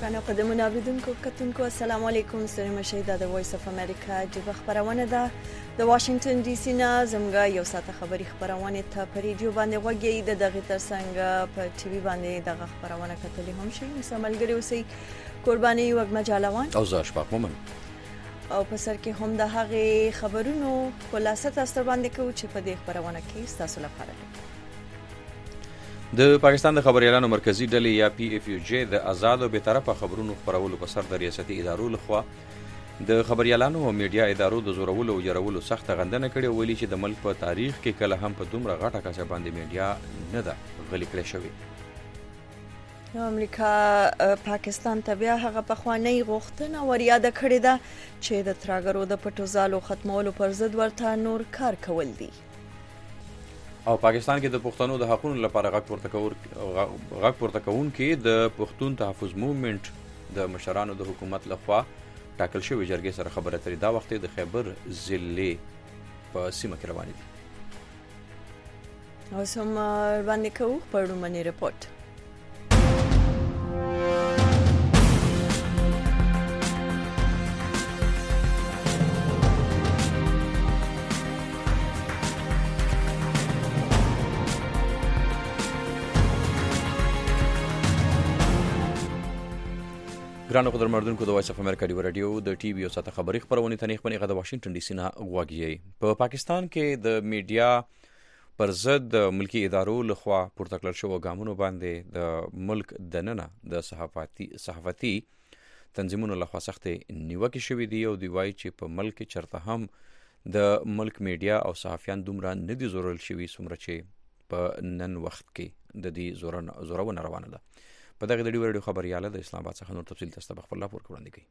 خوشحالانه قدمونه اوریدونکو کتونکو السلام علیکم ستړي مشئ د وایس اف امریکا جبه خبرونه ده د واشنگټن ډي سي نه زموږ یو ساعت خبري خبرونه ته په ریډیو باندې وګورئ د دغه ترڅنګ په ټي وي باندې دغه خبرونه کتلې هم شي مسملګری اوسئ قرباني وګ مجالوان او زه اشفاق مومن او په سر کې هم د هغه خبرونو خلاصه تاسو باندې کوم چې په دې خبرونه کې تاسو لپاره د پاکستان د خبريالانو مرکزی ډلې یا پی اف یو جی د آزاد او بیطرفه خبرونو خبرولو په سر د ریاستي ادارو لخوا د خبريالانو او میډیا ادارو د زورولو او يرولو سخت غندنه کړې ویلي چې د ملک په تاریخ کې کله هم په دومره غټه کچه باندې میډیا نه ده غلي کړې شوې. امریکا پاکستان ته بیا هغه پخوانی غوښتنه وریاده کړې ده چې د تراګرو د پټوزالو ختمولو پر ضد ورته نور کار کول دي. او پاکستان کې د پښتنو د حقوقو لپاره غږ پورته کون کې د پښتون تحفظ موومېنټ د مشرانو د حکومت لخوا ټاکل شوی جرګې سره خبرې اترې دا وخت د خیبر ضلع په سیمه کې روانې دي. او سم باندې کوو پړمنې رپورت ګرانو قدرمنونکو د وایس اف امریکا دی رادیو د ټي وي او ساته خبري خبرونه تنیخ پنی غد واشنگټن ډي سي نه غواګي په پاکستان کې د میډیا پر ضد ملکی ادارو لخوا پورته کړل شو ګامونو باندې د ملک دننه د صحافتي تنظیمونو لخوا سخت نیوکه شوې دی او دی وایي چې په ملک چرته هم د ملک میډیا او صحافیان دومره نه دي زورل شوي څومره چې په نن وخت کې د دې زورونه روانه ده. په دغه د ډیو خبرياله د اسلام آباد څخه نور تفصیل تاسو په خپل راپور کې وړاندې کوي.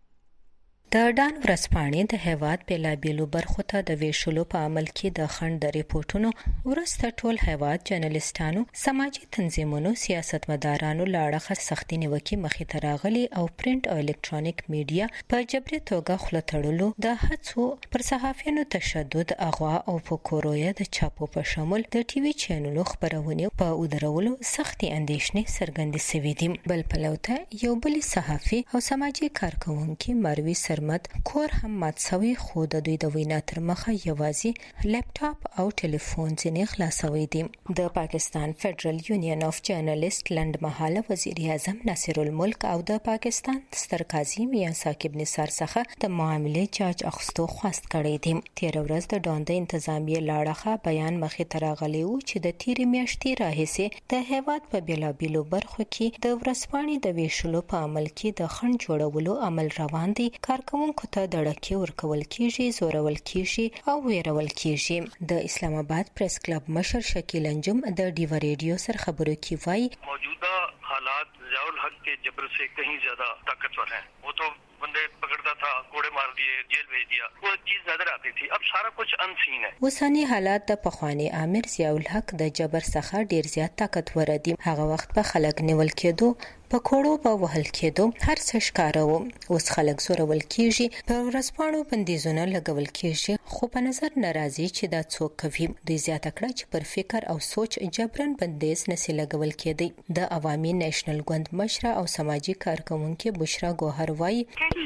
د ډان ورځپاڼې د هیواد بیلابیلو برخو ته د ویشلو په عمل کې د خند د ریپورتونو ورسته ټول هیواد جرنالستانو سماجی تنظیمونو سیاستمدارانو لاړه سختي نیوکې مخې ته راغلي او پرنٹ او الکترونیک میډیا په جبري توګه خلتړلو د هڅو پر صحافیانو تشدد اغوا او فکرويه د چاپو په شمول د ټي وي چینلونو خبرونه په ودرولو سختي اندیشنې څرګندې شوې دي. بل پلوته یو بل صحافي او سماجی کارکونکي مروي سرمد کور هم ماتسوي خو د دوی د وینا تر مخه یوازې لپټاپ او ټلیفون ځنې خلاصوي دي. د پاکستان فدرال یونین اف جرنالست لندمحاله وزیر اعظم ناصر الملک او د پاکستان ستر قاضي میاں ثاقب نثار څخه د معاملې جاج اخستو خواست کړی دی. تیر ورځ د ډاند انتظامیه لاړه بیان مخې ته راغلی و چې د تیر میاشتې راهیسې د هیواد په بیلابیلو برخو کې د ورځپاڼې د ویشلو په عمل کې د خنډ جوړولو عمل روان دی. کارکونکو ته دړکې ورکول کیږي، زورول کیږي او ویرول کیږي. د اسلام آباد پریس کلب مشر شکیل انجم د ډیو ریډیو سره خبرو کې وایي موجوده حالات ضیاء الحق کے جبر سے کہیں زیادہ طاقتور ہیں. وہ تو بندے پکڑتا تھا، کوڑے مار دیے، جیل بھیج دیا، وہ چیز نظر آتی تھی. اب سارا کچھ انسین ہے. اوسنی حالات د پخوانی امیر ضیاء الحق د جبر څخه ډیر زیات طاقتور دي. هغه وخت په خلک نیول کېدو، په کوړو په وهل کېدو، هر څه ښکارو. اوس خلک زورول کیږي، په ورځپاڼو بندیزونه لګول کیږي، خو په نظر ناراضي چې دا څوک کوي. دوی زیاته کړه چې پر فکر او سوچ جبرن بندیز نسی لګول کېدی. د عوامي نېشنل ګوند مشره او سماجی کارکونکي بشرا ګوهر وایي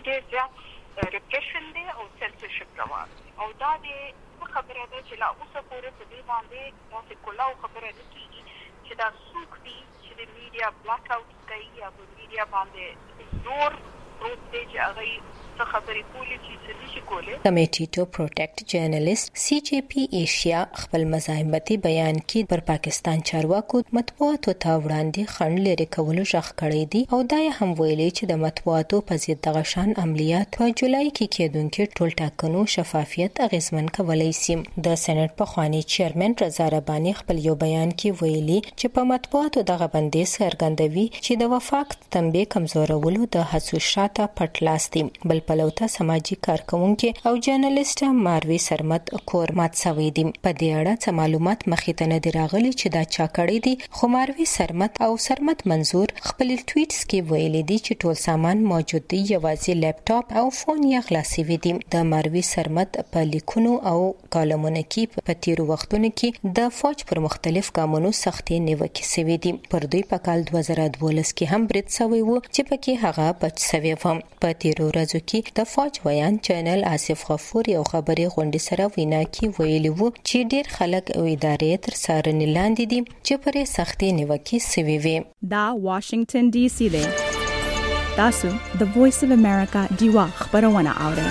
ریپریشن دی او سنسرشپ روان او دا د خبره ده چې لا اوسه پورې په دې باندې تاسو کولاو خبره ده چې دا څوک دي چې د میډیا بلاک اوټ کوي یا په میډیا باندې زور پروت دی چې هغه خبرې کولې چې څه نشي کولای. کمیټي ټو پروټیکټ جرنالست سی جی پی ایشیا خپل مزاحمتي بیان کې پر پاکستان چارواکو مطبوعاتو ته وړاندې خنډ لري کولو ژغ کړی دی او دا هم ویلي چې د مطبوعاتو په ضد دغه شان عملیات په جولای کې کېدونکي ټول ټاکنو شفافیت اغیزمن کولای شي. د سېنات پخوانی چیرمن رضا رباني خپل یو بیان کې ویلي چې په مطبوعاتو دغه بندیز څرګندوي چې د وفاق تنبیه کمزورولو د هڅو شاته پټ لاس دی. بل پلوته سماجی کارکونکي او جرنالست ماروي سرمد کور مات شوی دی. په دې اړه څه معلومات مخې ته نه دی راغلي چې دا چا کړی دی، خو ماروي سرمد او سرمد منظور خپل ټویټس کې ویلي دي چې ټول سامان موجود دی، یوازې لیپټاپ او فون یې خلاصوي دي. د ماروي سرمد په لیکونو او کالمونو کې په تیرو وختونو کې د فوج پر مختلف ګامونو سختې نیوکې شوې دي. پر دوی په کال 2012 کې هم برید شوی و چې پکې هغه بچ شوی و. په تیرو ورځو کې د فوج ویان چینل آصف غفور یو خبري غونډې سره وینا کې ویلي وو چې ډېر خلک او ادارې تر څارنې لاندې دي چې پرې سختې نیوکې شوې وي. دا واشنگټن ډي سي دی. تاسو د وایس اف امریکا دیوا خبرونه اورئ.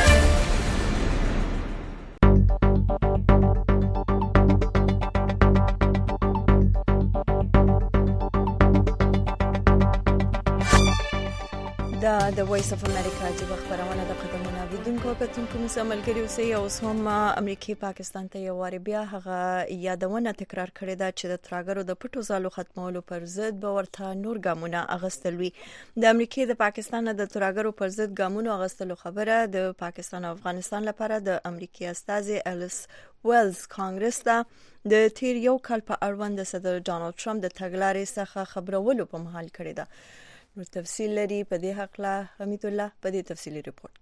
د وایس اف امریکا چې خبرونه د قدمونو بدونکو کتونکو مسملګری اوسې اوس هم امریکای پاکستان ته یو واری بیا هغه یادونه تکرار کړې ده چې د ترهګرو د پټو ځالو ختمولو پر ضد به ورته نور ګامونه اغستل وي. د امریکای د پاکستان د ترهګرو پر ضد ګامونو اغستلو خبره د پاکستان او افغانستان لپاره د امریکای استازي الیس ویلز کانګرس ته د تیر یو کال په اړوند د صدر ډانلډ ټرمپ د تګلارې څخه خبرولو په محل کړی ده. نو تفصیل لري په دې حق لا حمید الله په دې تفصیلی ریپورت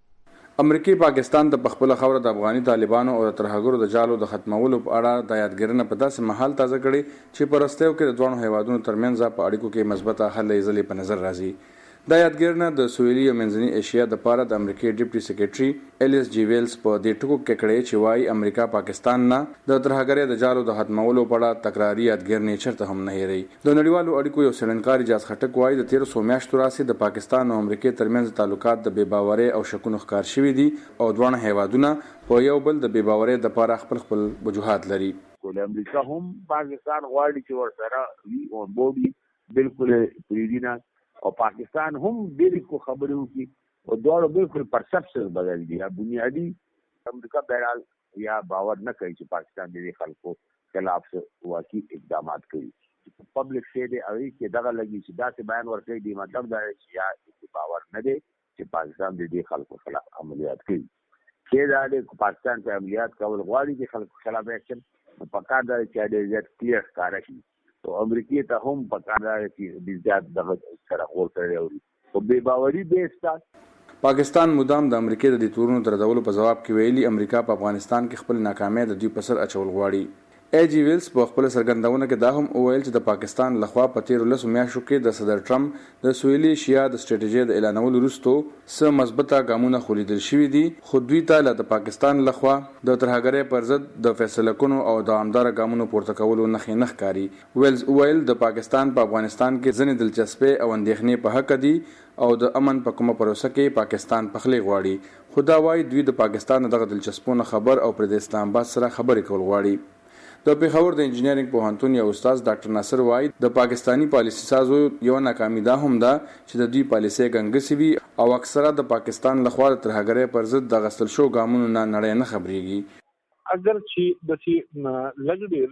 کې. امریکای پاکستان د خپل خوره د افغاني طالبانو او ترهګرو د جالو د ختمولو په اړه د یادګرنه په داسې محل تازه کړي چې پرستیو کې د دوه هیوادونو ترمنځ په اړیکو کې مثبته حل ایزلې په نظر راځي. د یادګرنه د سویلي او منځنۍ ایشیا د پاره د امریکای ډیپټي سیکریټري الیس جی ویلز په دې ټکو کې کړي چې وايي امریکا پاکستان نه د ترهګرۍ د جالو د ختمولو په اړه تکراری یادګرنه چرته هم نه هېري. د نړیوالو اړیکو یو څېړنکار اجاز خټک وايي د 1300 میاشتو راځي د پاکستان او امریکای ترمنځ تعلقات د بې باورۍ او شکونو ښکار شوي دي او دوه هیوادونه په یو بل د بې باورۍ د لپاره خپل وجوهات لري. ټول امریکا هم پاکستان غواړي چې ورسره وي او بودي بالکل پریدینا او پاکستان هم ډېر کو خبرې وکړي او دوه بالکل پرسپشن بدل دي. بنیادی امریکا بهرحال یا باور نه کوي چې پاکستان د خلکو خلاف واقعي اقدامات کوي. پبلک شه دی او چې دغه لګي چې دا څه بیان ورکړي دی مطلب دا چې یا باور نه دی چې پاکستان د خلکو خلاف عملیات کوي. چې دا د پاکستان په عملیات کول غواړي چې خلکو خلاف اکشن په کار دا چې د زیات کلیر ښکارا شي. تو امریکای ته هم پکار دی چې د زیات دغه سره ورته اوري او بے باوري بیستا. پاکستان مدام د امریکای د تورونو تر ډول په جواب کې ویلي امریکا په افغانستان کې خپل ناکامۍ د دوی په سر اچول غواړي. ای جی ویلز په خپل سرګندونه کې دا هم وویل چې د پاکستان لخوا په 13 میاشتو کې د صدر ټرمپ د سویلي ایشیا د سټریټیجي د اعلانولو وروسته څه مثبته ګامونه خولیدل شوي دي، خو دوی ته د پاکستان لخوا د ترهګرۍ پر ضد د فیصله کونو او د عمدار ګامونو پورته کولو نښې نه ښکاري. ویلز وویل د پاکستان په افغانستان کې ځینې دلچسپۍ او اندېښنې په حق دي او د امن په کومه پروسه کې پاکستان پخلی غواړي، خو دا وايي دوی د پاکستان دغه دلچسپونه خبر او پر د اسلام آباد سره خبرې کول غواړي. د پیښور د انجینرینګ پوهنتون یو استاد ډاکټر ناصر وای د پاکستانی پالیسي سازو یو ناکامي ده هم ده چې د دوی پالیسي ګنګسي وي او اکثره د پاکستان لخوا د ترهګرۍ پر ضد د غسل شو ګامونو نه نړۍ نه خبريږي. اگر چې د سي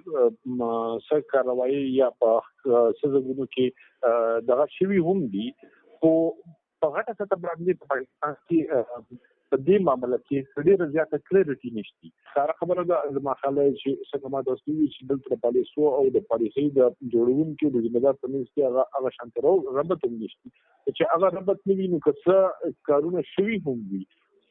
لګډیر سر کاروایی یا په سزګونو کې دغه شوی هم دي خو په غټه سطح باندې په پاکستان کې په دې معاملې کې ډېر زیاته کلیریټي نشته. سره خبره ده مخاله چې څنګه ما تاسو وی چې دلته پالیسو او د پالیسي د جوړونکو د ځمدار په منځ کې هغه شانترو ربط هم نشته چې هغه ربط نه ویني که څه کارونه شوي هم وي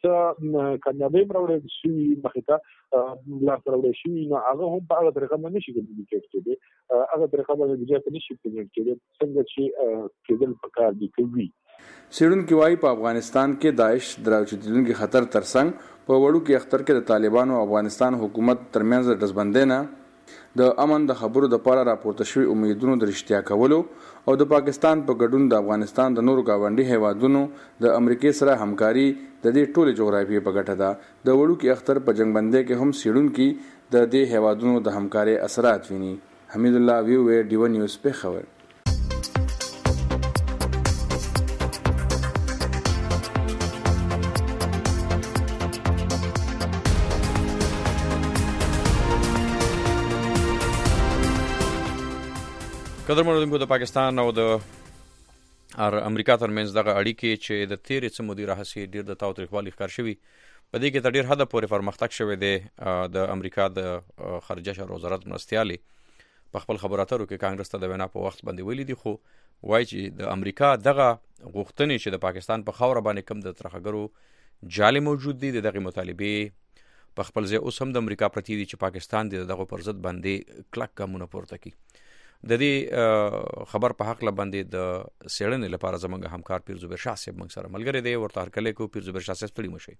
څه کامیابی راوړل شي مخته لا راوړل شي نو هغه هم په هغه طریقه باندې شي کېږي هغه طریقه باندې ځکه نشي کېږي څنګه چې کېدل پکار دي کوي. سیډونکو وايي په افغانستان کې داعش دراوچتونکو خطر ترڅنګ په وړو کې اختر کې د طالبانو او افغانستان حکومت ترمنځ د دزبندینه د امن د خبرو د پاره راپورته شوی امیدونو د رښتیا کولو او د پاکستان په ګډون د افغانستان د نورو گاونډي هیوادونو د امریکای سره همکاري د دې ټوله جغرافیې په ګټه ده. د وړو کې اختر په جنگبندۍ کې هم سیډونکو د دې هیوادونو د همکاري اثرات ویني. حمید الله وی ډیو نیوز په خبر. قدرمنو د پاکستان او د ار امریکا ترمنځ دغه اړیکې چې د تیرې څه مودې راهیسې ډېر د تاوتریخوالي ښکار شوي، په دې کې تر ډېر حده پورې پرمختګ شوی دی. د امریکا د خارجه چارو وزارت مرستیالې په خپل خبرو اترو کې کانګرس ته د وینا په وخت باندې ویلي دي، خو وایي چې د امریکا دغه غوښتنې چې د پاکستان په خاوره باندې کم د ترهګرو جالې موجود دي، د دغه مطالبې په خپل ځای اوس هم د امریکا پرتی دي چې پاکستان دغه پر ضد باندې کلک ګامونه پورته کړي. د دې خبر په حق باندې د څېړنې لپاره زموږ همکار پیر زبیر شاه صاحب موږ سره ملګری دی. ورته هرکلی کوو. پیر زبیر شاه صاحب ستړي مشئ.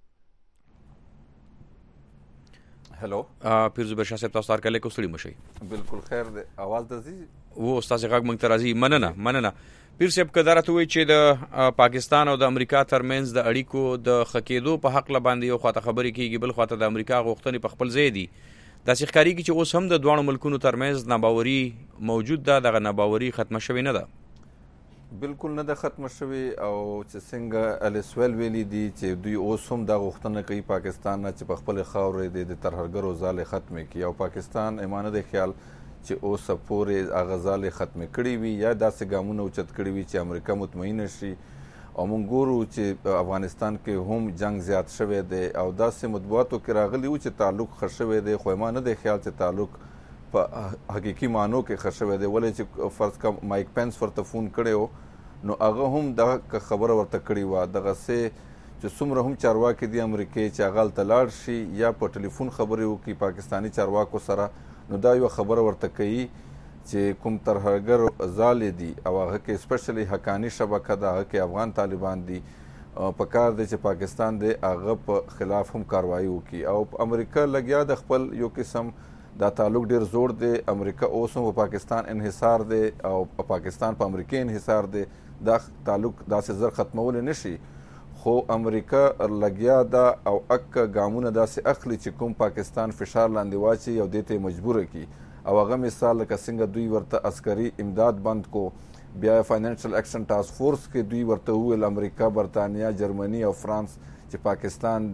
هلو پیر زبیر شاه صاحب تاسو ته هرکلی کوو. ستړي مشئ. بالکل خیر دی. اواز درځي؟ و ستاسو غږ موږ ته راځي. مننه. پیر صاحب که دا راته وایي چې د پاکستان او د امریکا ترمنځ د اړیکو د ښه کېدو په حق باندې یو خواته خبرې کېږي، بل خواته د امریکا غوښتنې په خپل ځای دي، داسې ښکارېږي چې اوس هم د دواړو ملکونو ترمنځ ناباوري موجود ده، دغه ناباوري ختمه شوې نه ده. بالکل نه ده ختمه شوې، او چې څنګه الیسویل ویلي دي چې دوی اوس هم دا غوښتنه کوي پاکستان نه چې په خپلې خاورې د ترهګرو ځالې ختمې کړي، او پاکستان ایمانه دی خیال چې اوسه پورې هغه ځالې ختمې کړي وي یا داسې ګامونه اوچت کړي وي چې امریکا مطمئنه شي. او موږ ګورو چې افغانستان کې هم جنگ زیات شوی دی، او داسې مطبوعاتو کې راغلي وو چې تعلق ښه شوی دی، خو ما نه دی خیال چې تعلق په حقیقي معنو کې ښه شوی دی. ولې چې فرض کړه مایک پینس ورته فون کړی و، نو هغه هم دغه خبره ورته کړې وه، دغسې چې څومره هم چارواکي دي امریکې چې هغه هلته لاړ شي یا په ټلیفون خبرې وکړي پاکستاني چارواکو سره، نو دا یوه خبره ورته کوي چې کوم ترهګر ځالې دي او هغه کې سپیشلی حقاني شبکه ده، هغه کې افغان طالبان دي، په کار دی چې پاکستان دی هغه په خلاف هم کاروایي وکړي. او امریکا لګیا د خپل یو قسم دا تعلق ډیر زوړ دی، امریکا اوس هم په پاکستان انحصار دی او پاکستان په امریکا انحصار دی، دا تعلق داسې زر ختمولی نشي، خو امریکا لګیا ده او ګامونه داسې اخلي چې کوم پاکستان فشار لاندې واچي او دې ته مجبوره کړي. او هغه مثال لکه څنګه دوی ورته عسکري امداد بند کو، بیا فاینانشل ایکشن ټاسک فورس کې دوی ورته وویل امریکا، برطانیا، جرمني او فرانس چې پاکستان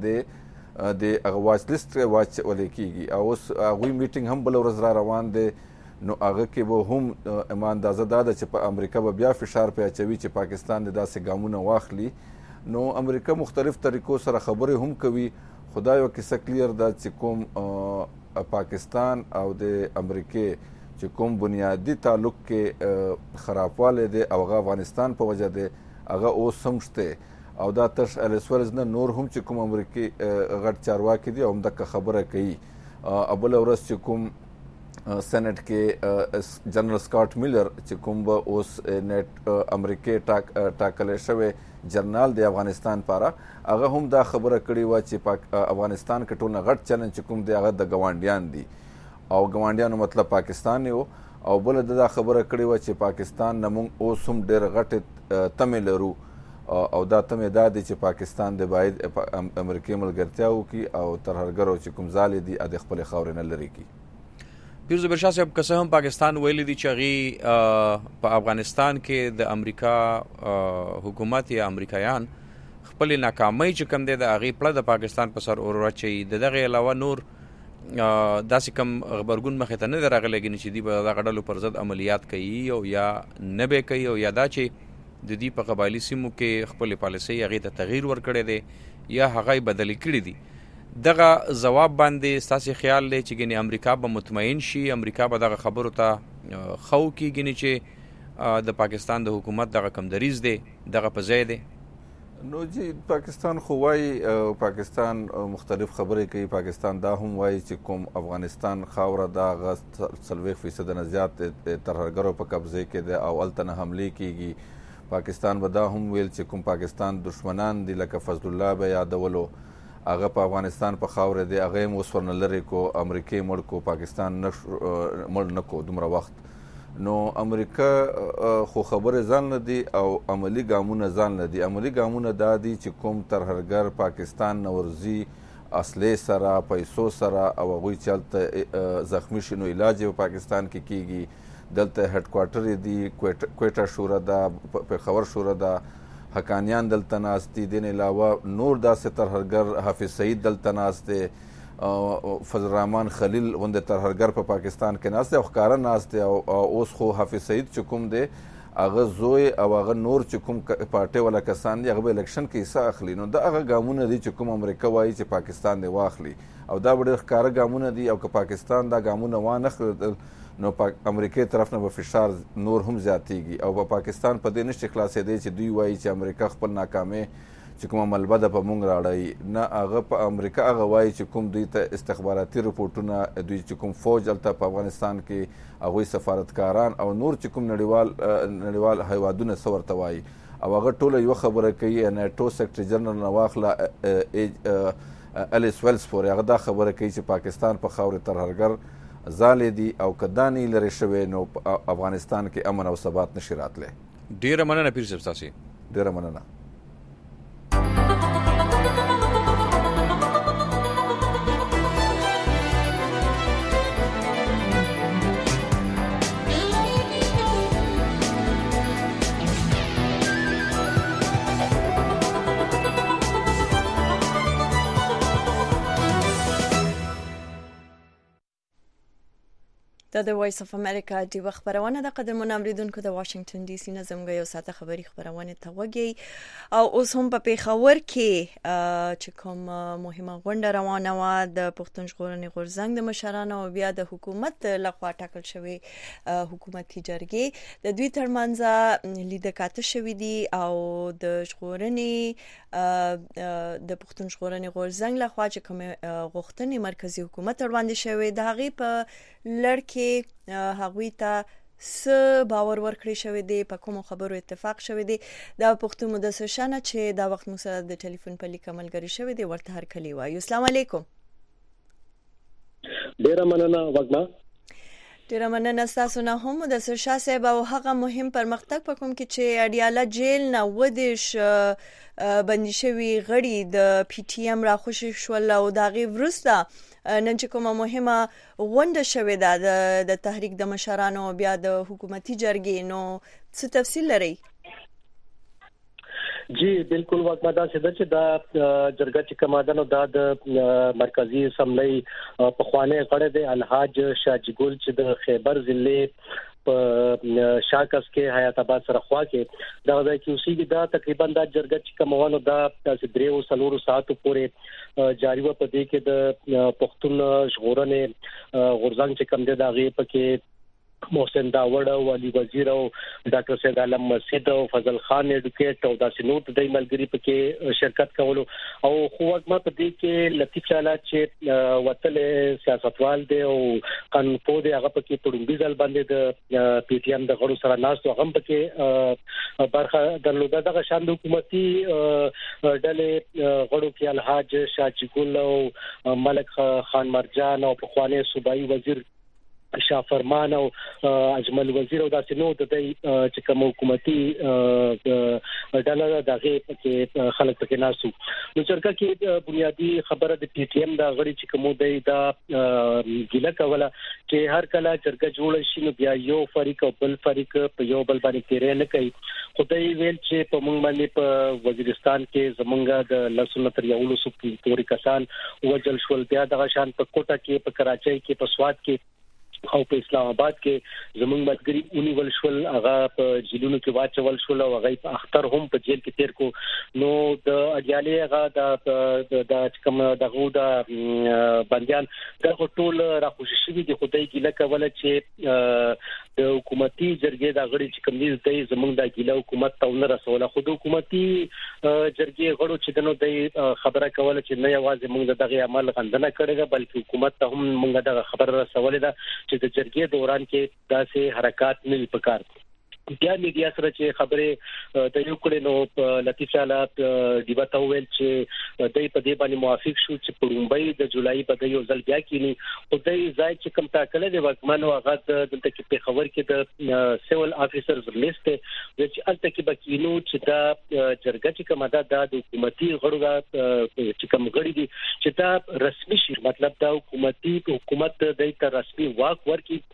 د هغه واچ لیست واچولی کېږي، او اوس هغوی میټینګ هم بله ورځ را روان دی، نو هغه کې به هم اندازه دا ده چې په امریکا به بیا فشار پې اچوي چې پاکستان د داسې ګامونه واخلي. نو امریکا مختلف طریقو سره خبرې هم کوي، خو دا یوه کیسه کلیر ده چې کوم پاکستان او د امریکې چې کوم بنیادي تعلق کې خرابوالی دی او هغه افغانستان په وجه دی، هغه اوس هم شته، او دا تش الیسویلز نه نور هم چې کوم امریکې غټ چارواکي دي همدغه خبره کوي. بله ورځ چې کوم سینټ کې جنرال سکاٹ میلر چې کوم به اوس امریکې ټاکلی شوی جرنال دی افغانستان پاره، هغه هم دا خبره کړې وه چې افغانستان کې ټول نه غټ چلنج چې کوم دی هغه د ګاونډیان دي، او ګاونډیانو مطلب پاکستان یو، او بله دا خبره کړې وه چې پاکستان نه موږ اوس هم ډېر غټې تمې لرو، او دا تمې دا دی چې پاکستان د باید امریکې ملګرتیا وکړي او ترهګرو چې کوم ځالې دي د خپلې خاورې نه لرې کړي. پیر زبیر شاه صاحب که څه هم پاکستان ویلی دي چې هغې په افغانستان کې د امریکا حکومت یا امریکایان خپلې ناکامۍ چې کوم دی د هغې پړه د پاکستان په سر اور واچوي، د دغې علاوه نور داسې کوم غبرګون مخې ته نه دی راغلی چې دوی به دغه ډلو پر ضد عملیات کوي او یا نه به کوي، او یا دا چې د دوی په قبایلي سیمو کې خپلې پالیسۍ هغې ته تغییر ورکړی دی یا هغه یې بدلې کړي دي. دغه ځواب باندې ستاسې خیال دی چې ګنې امریکا به مطمئن شي، امریکا به دغه خبرو ته ښه وکړي ګنې چې د پاکستان د حکومت دغه کم دریز دی دغه په ځای دی؟ نو جی پاکستان خو وایي، پاکستان مختلف خبرې کوي، پاکستان دا هم وایي چې کوم افغانستان خاوره دا هغه 40% نه زیات ترهګرو په قبضه کې دی او هلته نه حملې کېږي. پاکستان به دا هم ویل چې کوم پاکستان دشمنان دي لکه فضل الله به یادولو، هغه په افغانستان په خاوره دی، هغه یې اوس ورنه لرې کو، امریکې مړ کو، پاکستان مړ نه کو دومره وخت. نو امریکا خو خبرې ځان نه دي او عملي ګامونه ځان نه دي. عملي ګامونه دا دي چې کوم ترهګر پاکستان نه ورځي اصلې سره، پیسو سره، او هغوی چې هلته زخمي شي نو علاج یې په پاکستان کې کېږي، دلته هیډ کوارټر دي، کویټه شوره ده، پېښور شوره ده، حقانیان دلته ناست دي، دین علاوه نور داسې ترهګر حافظ سعید دلته ناست دی، فضل الرحمن خلیل غوندې ترهګر په پاکستان کې ناست دی او ښکاره ناست دی. او اوس خو حافظ سعید چې کوم دی هغه زوی او هغه نور چې کوم پارټي ولا کسان دي هغه به الیکشن کې حصہ اخلي. نو دا هغه ګامونه دي چې کوم امریکا وایي چې پاکستان دی واخلي او دا ډېر ښکاره ګامونه دي او که پاکستان دا ګامونه وانخلي نو امریکا طرف نه به فشار نور هم زیاتېږي او په پاکستان په دې نشي خلاصېدی چې دوی وایي چې امریکا خپل ناکامۍ چې کومه ملبه ده په مونږ راړی نه هغه په امریکا هغه وایي چې کوم دوی ته استخباراتي رپورټونه دوی چې کوم فوج هلته په افغانستان کې هغوی سفارتکاران او نور چې کوم نړیوال هیوادونه څه ورته وایي او هغه ټوله یوه خبره کوي نیټو سیکرټري جنرال نه واخله الیس ویلز پورې هغه دا خبره کوي چې پاکستان په خاورې ترهګر ځالې دي او که دا نه لرې شوی نو افغانستان کې امن او ثبات نشي راتلی. ډېره مننه پیر صاحب ستاسې. ډېره مننه. د وایس اف امریکا دی خبرونه د قدرمن اوریدونکو د واشنگټن ډي سي نظمګي او ساته خبري خبرونه ته وګي او اوس هم په پیښور کې چې کوم مهمه غونډه روانه و د پښتون ژغورنې غورځنګ د مشرانو او بیا د حکومت لخوا ټاکل شوی حکومتي جرګې د دوی ترمنځ لیدکاته شوې دي او د ژغورنې د پښتون ژغورنې غورځنګ لخوا چې کوم غوښتنې مرکزی حکومت وړاندې شوی د هغې په لړ کې هغوی ته څه باور ورکړی شوی دی په کومو خبرو اتفاق شوی دی د پښتون مدثر شانه چې دا وخت موږ سره د ټلیفون په لیک عملګری شوی دی ورته هر کلی وایو. السلام علیکم. ډیره مننه وګنا. ډیره مننه تاسو نه هم مدثر شاه صاحب او هغه مهم پرمختګ په کوم کې چې اډیاله جیل نه ودیش بندي شوی غړي د پی ټی ایم راخوشي شول او دا غي ورسته نن چې کومه مهمه غونډه شوې ده د تحریک د مشرانو بیا د حکومتي جرګې نو څه تفصیل لري؟ جی بالکل وګما دا چې دا جرګه چې کومادنو د مرکزی اسمبلی په خوانه غړي د الحاج شاجی ګل چې د خیبر ضلع په شاکس کې حیات آباد سره خوا کې دا د کیوسی دا تقریبا دا جرګه چې کوموالو دا د دریو سلورو ساعتو پورې جاری و په دې کې د پښتون ژغورنې غورځنګ چې کوم دی دا غي پکې محسن داوړ او علي وزیر او ډاکټر سید عالم مسجد او فضل خان ایډوکیټ او داسې نوٹ د ملګری پکې شرکت کولو او خو وګما په دې کې لطیف چالا چې وتل سیاستوال دی او قانون په دې هغه پکې پړومبي ځل باندې د پی ټی ایم د غړو سره ناس او هم پکې برخه درلوده د شان حکومتي ډلې غړو کې الحاج شاجی ګل او ملک خان مرجان او پخوانی صوبایي وزیر شاه فرمان او اجمل وزیر او داسې نو د چې کوم حکومتي ډله دغه کې خلک پکې ناسو نو چرګه کې بنیادی خبره د پی ټی ایم دا غړي چې کوم دی دا ګیله کوله چې هر کله چرګه جوړ شي نو بیا یو فریق او بل فریق په یو بل باندې تیرې نه کوي خدای ویل چې په موږ باندې په وزیرستان کې زمونږ د لسنه تر یو لسو پورې کسان وجل شول بیا د شان په کوټه کې په کراچۍ کې په سواد کې او په اسلام آباد کې زمونږ ملګری اونیول شول هغه په جیلونو کې واچول شول او هغه په اختر هم په جیل کې تیر کو نو د اډیالي هغه د کوم دغه د بنديان د ټول راخوشي شوی دی خدای ګیله کوله چې د حکومتي جرګې د غړي چې کوم دي زمونږ د ګیله حکومت ته ونه رسوله خو د حکومتي جرګې غړو چې دنو د خبره کوله چې نه یوازې موږ دغه عمل غندنه کړی بلکې حکومت ته هم موږ دغه خبره رسولې ده چې د جرګې دوران کې داسې حرکات نه پکار بیا میډیا سره چې خبره د یو کړي نو لطیف چالا دیبا ته ویل چې دای په دې باندې موافق شو چې په ممبئی د جولای په یو ځل بیا کینی او دای ځای چې کوم تاکل دی وکمنو هغه دلته کې په خبر کې د سیول افیسرز لیست چې الته کې بکینو چې دا جرګه چې کومه ده د حکومتي غړو چې کوم غړي دي چې دا رسمي شي مطلب دا حکومت د ته رسمي واک ورکړي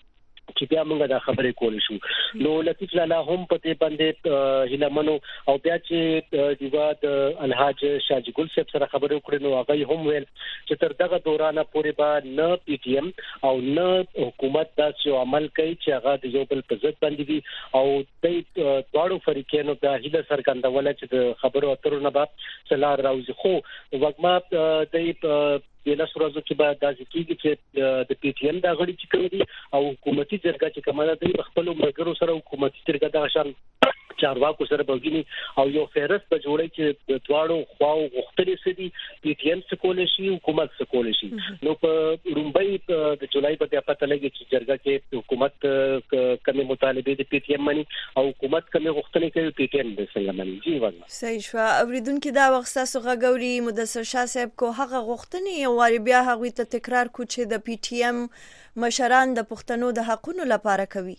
چې بیا موږ دا خبرې کول شو. نو لطیف لالا هم په دې باندې هیلمنو او بیا چې دیوا د الحاج شاجي ګل صاحب سره خبرې وکړې نو هغه هم ویل چې تر دغه دورانه پورې به نه پی ټی ایم او نه حکومت داسې عمل کوي چې هغه د یو بل په ضد باندې وي او د دواړو فریقونو د هیله څرګندول چې د خبرو اترو نه به سلار راوځي. خو وګما د د لاسورازو کې به د ځکیږي چې د پی ټی ایم د غړي چې کوي او حکومتي جرګه چې کومه ده د خپل مرګرو سره حکومتي جرګه د شان چارواکو سره بګینی او یو فهرست به جوړي چې د دواړو خواو غوښتنې سدي پی ټی ایم سکول شي حکومت سکول شي. نو په رومبای د جولای په پته لګي چې جرګه کې حکومت کمی مطالبه د پی ټی ایم مني او حکومت کمی غوښتنې کوي پی ټی ایم د څنګه مني. جی والله صحیح شو. اوریدونکو دا وخت سره غوړي مدثر شاه صاحب کو هغه غوښتنې واري بیا هغه ته تکرار کو چې د پی ټی ایم مشران د پښتنو د حقونو لپاره کوي.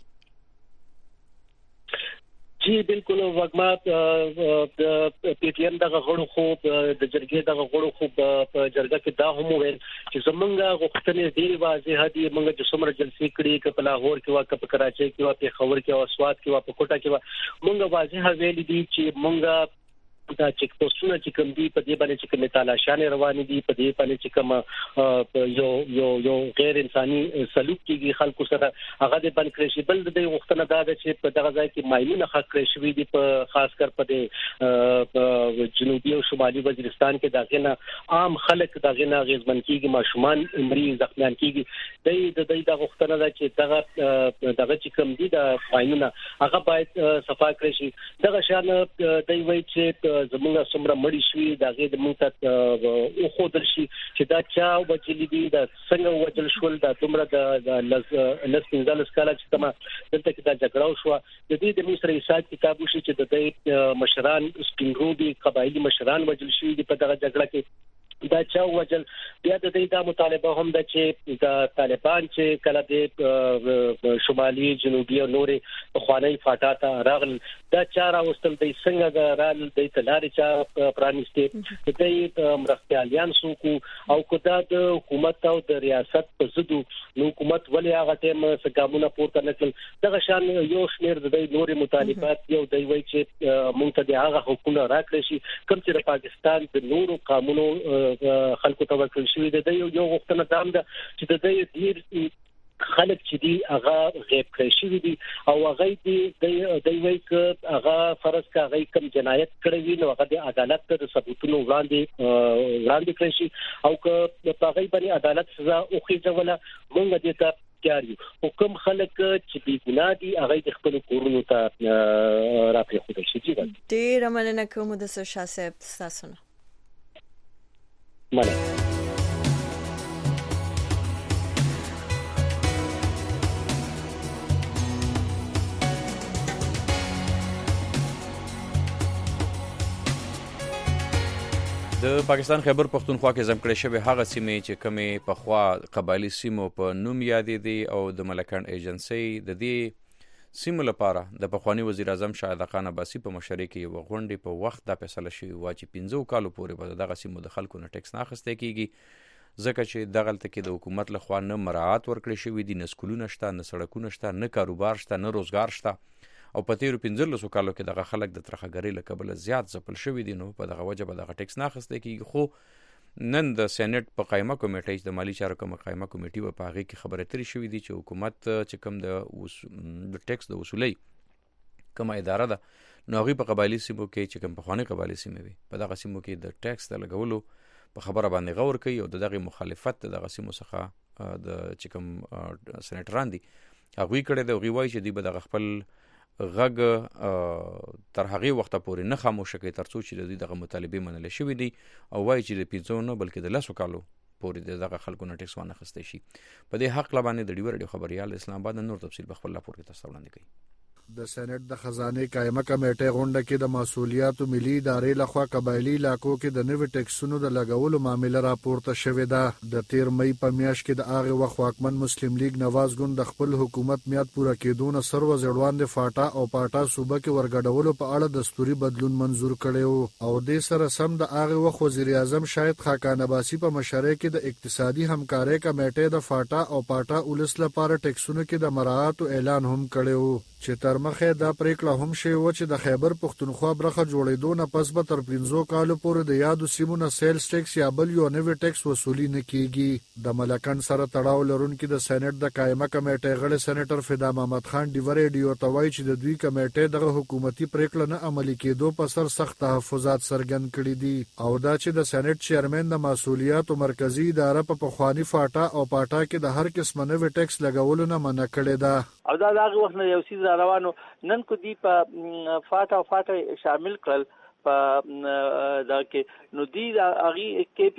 جی بالکل وګما د پی ټی ایم دغه غړو خو د جرګې دغه غړو خو په جرګه کې دا هم ویل چې زمونږ غوښتنې ډېر واضح دي. موږ چې څومره جلسې کړې ک په لاهور کې وا ک په کراچۍ کې وا په خبر کې وا سواد کې وا په کوټه کې وا موږ واضح ویل دي چې موږ دا چیک پوسټونه چې کوم دي په دې باندې چې کوم تلاشانې روان دي په دې باندې چې کوم یو غیر انساني سلوک کیږي خلکو سره هغه د بند کړی شي. بل د وختونه دا چې په دغه ځای کې ماینونه حق کړی شوی دي په خاص کر په جنوبي او شمالي وزیرستان کې داغه عام خلک داغه غیزمن کیږي ماشومان عمرې زخمیان کیږي. د وختونه دا چې دغه چې کوم دي د ماینونه هغه باید صفا کړی شي. دغه شان دوی وایي چې زمونږه څومره مړی شوی داغه د مونږ ته او خو درشي چې دا چا وجلی دي دا څنګه وجل شول دا څومره د لسپینځل سکاله چې تما دلته کې دا جګړه شو د دې د مصر ایساد کتاب شي چې د مشران سپینګروبي قبایلی مشران وجل شوی دي په دغه جګړه کې دا چا وجل. بیا د دې د مطالبه هم د چې د طالبان چې کله د شمالي جنوبي او نورې خواني فاټا ته راغل دا چا راوستل د څنګه رال د تلاري چا پرانیسته د مرستياليان سوکو او کدا د حکومت او د ریاست په زدو نو حکومت ولې هغه ټیم سګامونه پورته نکړل. دغه شان یو شمیر د نورې مطالبات یو دی وای چې مونږ ته هغه حقوقونه راکړي شي کوم چې د پاکستان د نورو قانونو خلکو ته ورکړل شوی دی. یو غوښتنه دام ده چې د دې ډیر خلک چې دی هغه غیب کړی شوی دي او هغه دی وایي چې هغه فرض کا هغه کوم جنایت کړی وي نو هغه د عدالت ته ثبوتونه وړاندې کړی شي او که په هغه باندې عدالت سزا وکړي موږ دې ته تیار یو. حکم خلک چې بي ګناه دي هغه د خپل کورونو ته راپېښول شي. ډېر مننه کوم د شاه صاحب تاسو نه. د پاکستان خیبر پختونخوا کې ځم کړی شوی هغه سیمې چې کومې پخوا قبایلی سیمو په نوم یادې دي او د ملکان ایجنسی د دې سیمو لپاره د پخوانی وزیر اعظم شاه خان عباسي په مشرۍ کې یو غونډې په وخت دا فیصله شوی و چې 15 کالو پورې به دغه سیمو د خلکو نه ټیکس نه اخیستل کیږي ځکه چې دغه تل کې د حکومت لخوا نه مراعات ورکړي شوی دي، نه سکولونه شته، نه سړکونه شته، نه کاروبار شته، نه روزګار شته او په تیرو 15 کالو کې دغه خلک د ترخګری له کبله زیات ځپل شوی دي. نو په دغه وجه به دغه ټیکس نه اخیستل کیږي. خو نن د سېنات په قائمه کمیټې د مالی چارو کومه قائمه کمیټې په هغه کې خبره ترې شوې دي چې حکومت چې کوم د ټیکس د وصولۍ کومه اداره ده نو هغه په قبایلی سیمو کې چې کوم په خواني قبایلی سیمه وي په دغه سیمو کې د ټیکس د لګولو په خبره باندې غور کوي او دغه مخالفت دغه سیمو څخه د چې کوم سېناتران دي هغه کړي د غوي چې دی به دغه خپل غږ تر هغه وخت پورې نه خاموش کوي ترڅو چې دغه مطالبه منل شي وي او وایي چې د 15 نه بلکې د 10 کالو پورې دغه خلکو نه ټیکس وانه خسته شي. په دې حق لبانې د ډیور خبريال اسلام آباد نور تفصیل بخپل لا پورې تاسو وړاندې کوي. د سېنات د خزانه قائمه کمیټې غونډه کې د مسؤلیتو ملي ادارې لخوا قبایلی علاقو کې د نوې ټیکسونو د لګولو معاملې راپورته شوې ده. د 13 مې په میاشت کې د هغه وخت واکمن مسلم لیگ نواز ګوند د خپل حکومت میاد پوره کېدون سر وزړوان د فاټا او پاټا صوبه کې ورګډولو په اړه دستوري بدلون منزور کړي او د سره سم د هغه وخت وزیر اعظم شاهد خاقان عباسی په مشرۍ کې د اقتصادي همکارۍ کمیټې د فاټا او پاټا ولس لپاره ټیکسونو کې د مراعاتو اعلان هم کړی چې تر مخه دا پریکړه هم شوی و چې د خیبر پښتونخوا برخه جوړېدو نه پس به تر 15 کالو پورې د یادو سیمو نه سیلز ټیکس یا بل یو نوې ټیکس وصولي نه کیږي. د ملکن سره تړاو لرونکي د سېنات د قائمه کمیټې غړي سېنیټر فدا محمد خان ډیور ریډیو ته وایي چې د دوی کمیټې دغه حکومتي پریکړه نه عملي کېدو په سر سخت تحفظات څرګند کړي دي او دا چې د سېنات چیرمن د مسؤلیتو مرکزی اداره په پخوانی فاټا او پاټا کې د هر قسم نوې ټیکس لګولو نه منع کړي ده او دا دغه وخت نه یو سیز روانو نن کو دی په فاټا شامل کړل په دا کې نو دی اغي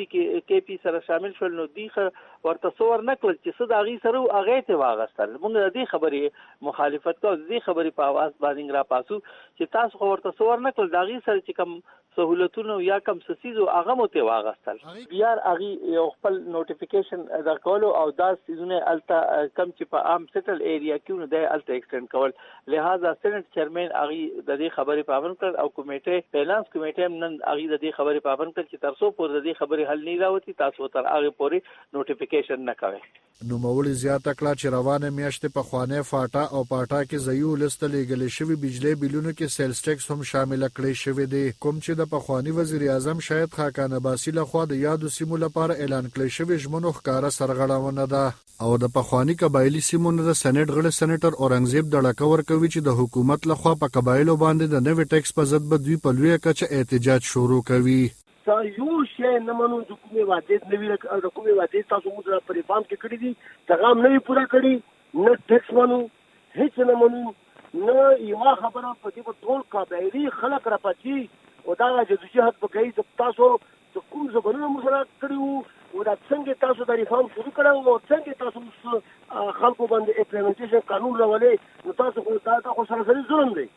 کې پی سره شامل شول نو دی ورته څور نکول چې صد اغي سره اغه ته واغستل موږ د دې خبرې مخالفت کوو د دې خبرې په आवाज باندې را پاسو چې تاسو ورته څور نکول دا اغي سره چې کم سہولتونو یا کم سسیزو هغه مو ته واغستل بیا اغي یو خپل نوټیفیکیشن درکولو او دا سيزونه التا کم چې په عام سټل ایریا کې نو د التا ایکسټند کول لہذا سېنات چیرمن اغي د دې خبرې پابند کړ او کمیټه فینانس کمیټه نن اغي د دې خبرې پابند کړ چې ترسو پر د دې خبرې حل نه راوتی تاسو تر هغه پورې نوټیفیکیشن نه کوي. نو مولي زیاته کړه چې روانه میاشتې په خوانه فاټا او پاټا کې زیو لست لګل شوی بجلی بلونو کې سیلز ټیکس هم شامل کړي شوی دی کوم چې د پخوانی وزیر اعظم شاهد خاقان عباسی لخوا د یادو سیمو لپاره اعلان کړی شوی ژمنو ښکارا سرغړونه ده او د پخوانی قبایلی سیمو نه د سېنات غړي سېنیټر اورنګزیب دړکه ورکوي چې د حکومت لخوا په قبایلو باندې د نوې ټیکس په ضد به دوی په لوی کچه احتجاج شروع کوي. یو شی نه منو د کومې واده نوی د کومې واده تاسو موږ په ریفارم کې کړی دي پیغام نه پورا کړی نه ټیکس منو هیڅ نه منو نه یو خبره په دې په ټول قبایلی خلک را پاتې او دا جدوجہد په کوي چې تاسو کوم ځګونو موږ را کړیو او دا څنګه تاسو د ریفارم شروع کړو او څنګه تاسو خلکو باندې امپلیمنټیشن قانون راولې نو تاسو خو سره ظلم دی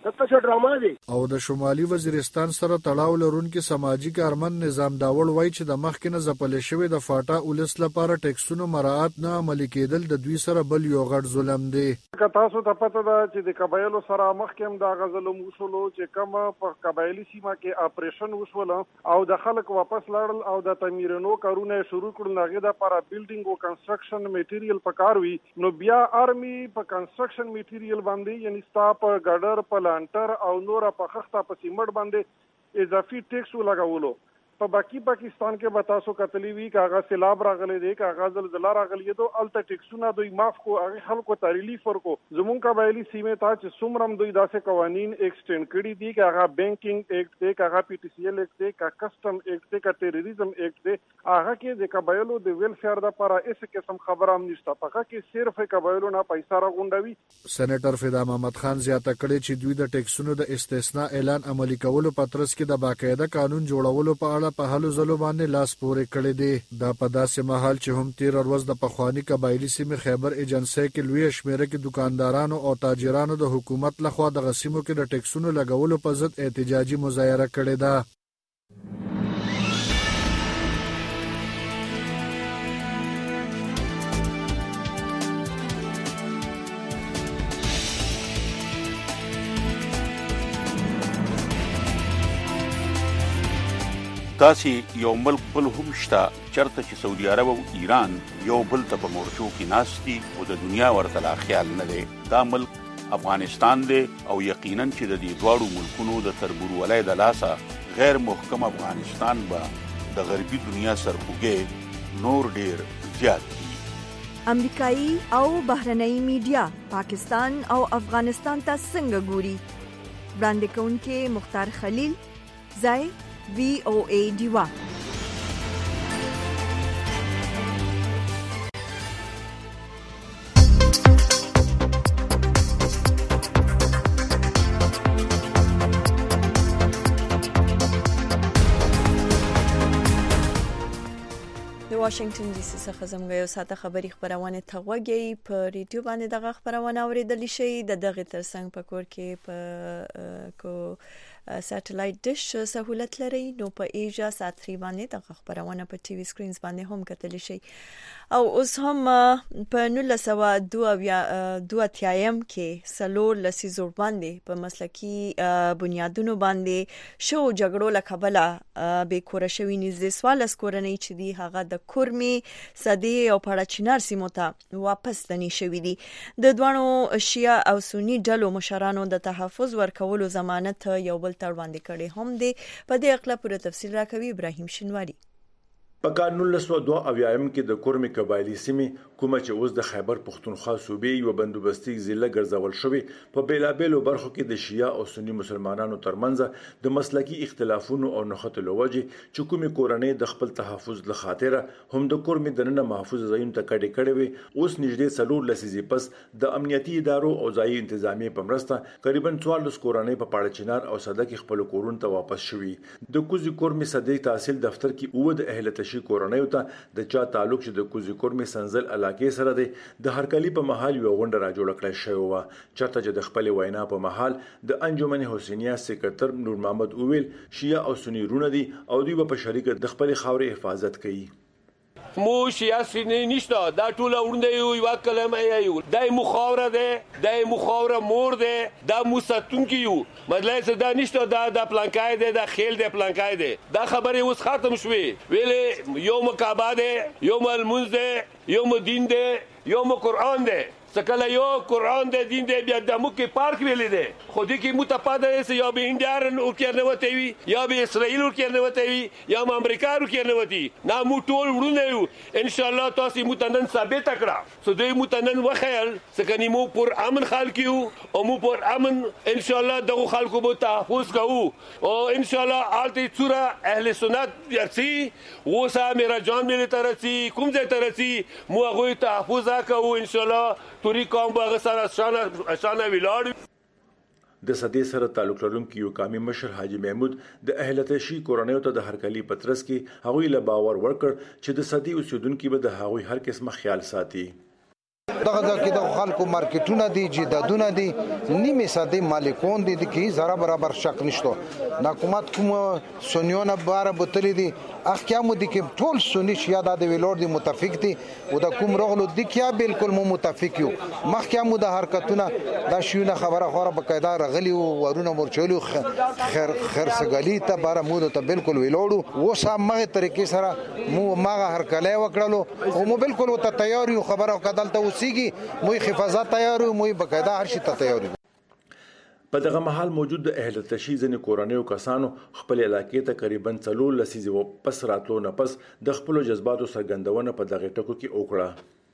او د شمالي وزیرستان سره تړاو لرونکي سماجی کارمن نظام داول وای چې د مخکنه زپل شوی د فاټا ولس لپاره ټیکسونو مراعات نه عملي کېدل د دوی سره بل یو غټ ظلم دی. که تاسو ته پته ده چې د قبایلو سره مخکم د غزلم وشولو چې کوم په قبایلی سیمه کې اپریشن وشول او د خلک واپس لاړل او د تعمیرونو کارونه شروع کړل نغې د لپاره بیلډینګ او کنسټرکشن میټیریل پکار وي نو بیا آرمي په کنسټرکشن میټیریل باندې یعنی سټاپ ګډر په انټر او نور په خخته په سیمټ باندې اضافي ټیکس لګاولو په باقي پاکستان کې به تاسو کتلی وی کاغذ سیلاب راغلي دی کاغذ زلزلہ راغلی دو الته ټیکسونه دوی معاف کو هغه خلکو ته ریلیف ورکو زمون قبایلی سیمه ته چې سمرم دوی داسې قوانین ایکسټند کړي دي چې هغه بانکینګ ایکټ دی هغه پی ټی سی ایل ایکټ دی هغه کسٹم ایکټ دی هغه ټیرریزم ایکټ دی هغه کې د قبایلو د ویلفیر لپاره هیڅ قسم خبره هم نشته پکې کې صرف قبایلو نه پیسې راغونډوي. سېنیټر فدا محمد خان زیاته کړي چې دوی د ټیکسونو د استثناء اعلان عملي کولو په ترڅ کې د باقاعده قانون جوړولو په اړه په هلو ځلو باندې لاس پورې کړی دی. دا په داسې مهال چې هم 13 ورځ د پخوانی قبایلی سیمې خیبر ایجنسی کې لوی شمیره کې دکاندارانو او تاجرانو د حکومت لخوا د غسیمو کې د ټیکسونو لګولو په ضد احتجاجي مظاهره کړې ده. تاسې یو ملک بل هم شته چرته چې سعودي عرب او ایران یو بل ته په مورچو کې ناست دي او د دنیا ورته لا خیال نه دی. دا ملک افغانستان دی او یقینا چې د دې دواړو ملکونو د تربورولۍ د لاسه غیر محکم افغانستان به د غربي دنیا سرخوږی نور ډیر زیات دي. امریکایي او بهرنۍ میډیا پاکستان او افغانستان ته څنګه ګوري؟ وړاندې کوونکي مختار خلیل ځای VOA دیوا. واشنگټن ډي سي څخه زموږ یو ساعته خبری خبرونه ته وګورئ په ریډیو باندې دغه خبرونه اوریدل شي د دغه ترڅنګ په کور کې په کو ساتلایت ډیش سہولت لري نو په ایجا سات 3 باندې دغه خبرونه په ټي وي سکرینز باندې هم کتل شي او اوس هم په 1922 کې سلور لسیزور باندې په مسلکی بنیادونو باندې شو جګړو لکبله به کور شوی نږدې 14 کورنۍ چې دی هغه د کورمي صدی او پړچنار سیمو ته واپس تني شوی دي د دوانو شیا او سنی ډلو مشرانو د تحفظ ورکولو ضمانت یو بل تر باندې کړي هم دي په دې اړه پوره تفصیل راکوي ابراهیم شنواری په کال 1922 کې د کورمي قبایلی سیمې کومه چې اوس د خیبر پختونخوا صوبې یو بندوبستي ضلع ګرځول شوی په بیلابېلو برخو کې د شیعه او سنی مسلمانانو ترمنځ د مسلکی اختلافونو او نښتلو وجې چې کومي کورنۍ د خپل تحفظ لخاطر هم د کورمي دننه محفوظ ځایونو ته کډې کړې وي اوس نږدې 4 لسیزې پس د امنیتي ادارو او ځایي انتظامی په مرسته تقریبا 14 کورنۍ په پاړچنار او صدک خپل کورونو ته واپس شوي د کوزي کورمي صدې تحصیل دفتر کې او د اهل کورنۍ ته د چا تعلق چې د کوزي کورمي سنزل علاقې سره د هرکلی په محل یو غونډه را جوړ کړې شوی و چرته چې د خپل وینا په محل د انجمن حسینیه سکرټر نور محمد اویل شیعه او سنی رونه دي او دوی په شریک د خپل خاورې حفاظت کوي مو سیاسي نشته دا ټول ورنده یو کلمه یو دای مخاوره ده دای مخاوره مور ده دا موساتون کیو مدلای دا نشته دا پلانکای ده دا خیل ده پلانکای ده دا خبره اوس ختم شوه ویلې یوم کعبه ده یوم المنز ده یوم دین ده یوم قرآن ده سکله یو قرآن ده دین ده بیا د موکي پارک ویلې ده خودی کې متفاده سه یا به انډیارن او کې نه وتی وي یا به اسرائیل او کې نه وتی وي یا امریکا او کې نه وتی نا مو ټول ورونه یو ان شاء الله تاسو متنن ثابت کړه سو دوی متنن وخیل سکنی مو پر امن خلکیو او مو پر امن ان شاء الله دغه خلکو به تحفظ کوو او ان شاء الله آلتی صوره اهل سنت يرسي وسا میرا جان ملي ترسي کوم ځای ترسي مو هغه تحفظ کوو ان شاء الله توری کوم باغ سره شانه ویلاړ د سدې سره تعلق لرونکي یو قومي مشر حاجی محمود د اهلتشي کورنۍ ته د هرکلی پترس کې هغوی له باور ورکړ چې د سدې اوسیدونکو به د هغوی هر قسمه خیال ساتي دغه ځکه د خلکو مارکیټونه دي جیدادونه دي نیمه ساده مالکون دي کی زره برابر شک نشته حکومت کوم سنیونه بار بوتلی دي احکام دي کې ټول سنی شیا د ویلور دي متفق دي او د کوم رغلو دي کیا بالکل مو متفق یو محکم د حرکتونه د شیونه خبره خوره بقاعده رغلی او ورونه مرچولو خرڅګلی ته بار مو ته بالکل ویلوړو و سمغه طریقې سره مو ماغه هرکلی وکړلو او مو بالکل ته تیار یو خبره کدلته وسیږي مو حفاظت تیار مو بقاعده هر شي ته تیار په دغه محل موجود د اهلتشي ځنې کورنۍ او کسانو خپل علاقې ته تقریبا 4 لسیزې پس راتلو نه پس د خپل جذباتو څرګندونه په دغه ټکو کې وکړه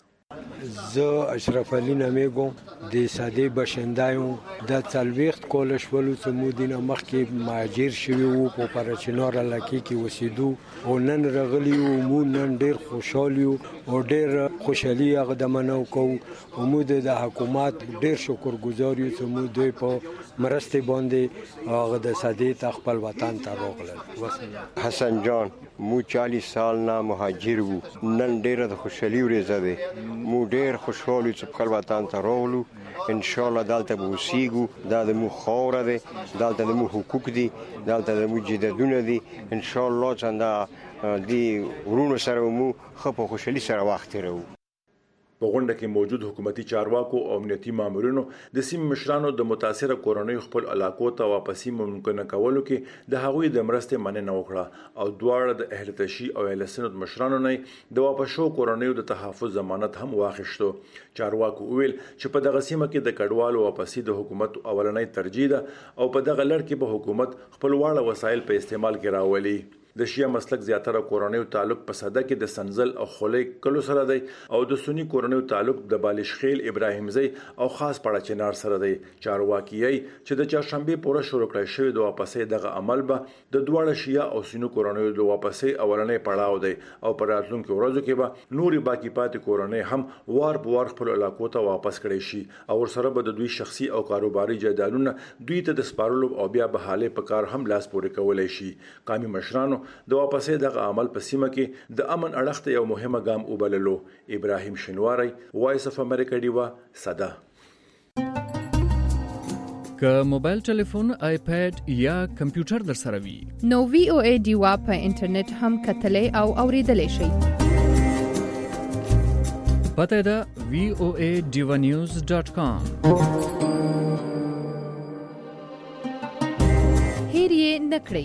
زه اشرف علي نامیګم د ساده بشندایم د څلويخت کولش ولو سمودینه مخکې مهاجر شوی وو په پرچنور علاقې کې وسیدو او نن رغلی وو مو نن ډیر خوشاله یو او ډیر خوشالي هغه د منو کو امید د حکومت ډیر شکرګزار یو سمو دوی په مرسته باندې هغه د ساده خپل وطن ته راغلل حسن جان مو 40 سال نه مهاجر وو نن ډیر د خوشالي ورځ ده مو ډیر خوشاله چې خپل وطن ته راغلو ان شاء الله دالته بوسیګو دا د مو خوره ده دالته د مو حقوق دي دالته د مو جدادونه دي ان شاء الله څنګه دی ورونو سره مو خپل خوشالي سره وخت تیرو په غونډه کې موجود حکومتي چارواکو او امنیتي مامورینو د سیمې مشرانو د متاثره کورنۍ خپل علاقو ته واپسی ممکن کولو کې د هغوی د مرستې مننه وکړه او دواړه د اهلتشي او اهل سنت مشرانو نه د واپسو کورنۍ د تحفظ ضمانت هم واخیستو چارواکو ویل چې په دغه سیمه کې د کډوالو واپسی د حکومت اولنۍ ترجیح ده او په دغه لړ کې به حکومت خپل واړه وسایل په استعمال کې راولي د شیعه مسلک زیاتره کورنۍ تعلق په صده کې د سنزل او خولې کلو سره دی او د سنی کورنۍ تعلق د بالشخیل ابراهیم زی او خاص پړچنار سره دی چارواکي چې د چهارشنبه پوره شروع کړی شوی د واپسې دغه عمل به د دوړه شیعه او سنی کورنۍ د واپسې اولنې پړاو دی او پر راتلونکو ورځو کې به نوري باقی پاتې کورنۍ هم وار په وار خپل علاقو ته واپس کړي شي او سره به د دوی شخصي او کاروباري جایدادونه دوی ته د سپارلو او بیا به حاله په کار هم لاس پورې کولای شي قومي مشرانو د واپسې دغه عمل په سیمه کې د امن اړخ ته یو مهمه ګام وبللو. ابراهیم شنواری، وایس اف امریکا ډیوا، صدا. که موبایل ټلیفون، آیپاد یا کمپیوټر در سره وي نو VOA ډیوا په انټرنیټ هم کتلې او اوریدلې شئ. پته ده voaDivanews.com. هیر یې نکړئ.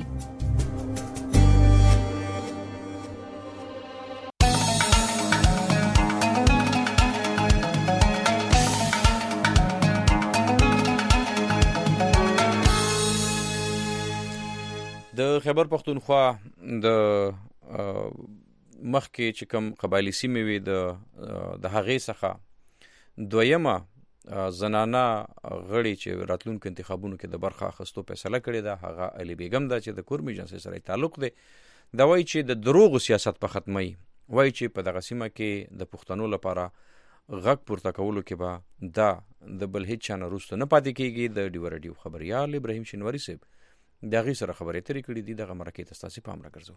د خیبر پختونخوا د مخکې چې کوم قبایلی سیمې وي د هغې څخه دویمه زنانه غړي چې راتلونکو انتخابونو کې د برخه اخیستو فیصله کړې ده هغه علي بیګم ده چې د کورم ایجنسۍ سره تعلق دی. دا وایي چې د دروغو سیاست په ختمي، وایي چې په دغه سیمه کې د پښتنو لپاره غږ پورته کولو کې به دا د بل هیڅ چا نه وروسته نه پاتې کېږي. د ډیوا رادیو خبریال ابراهیم شنواری صاحب د هغې سره خبرې ترې کړې دي. دغه مرکې ته ستاسې پام راګرځو.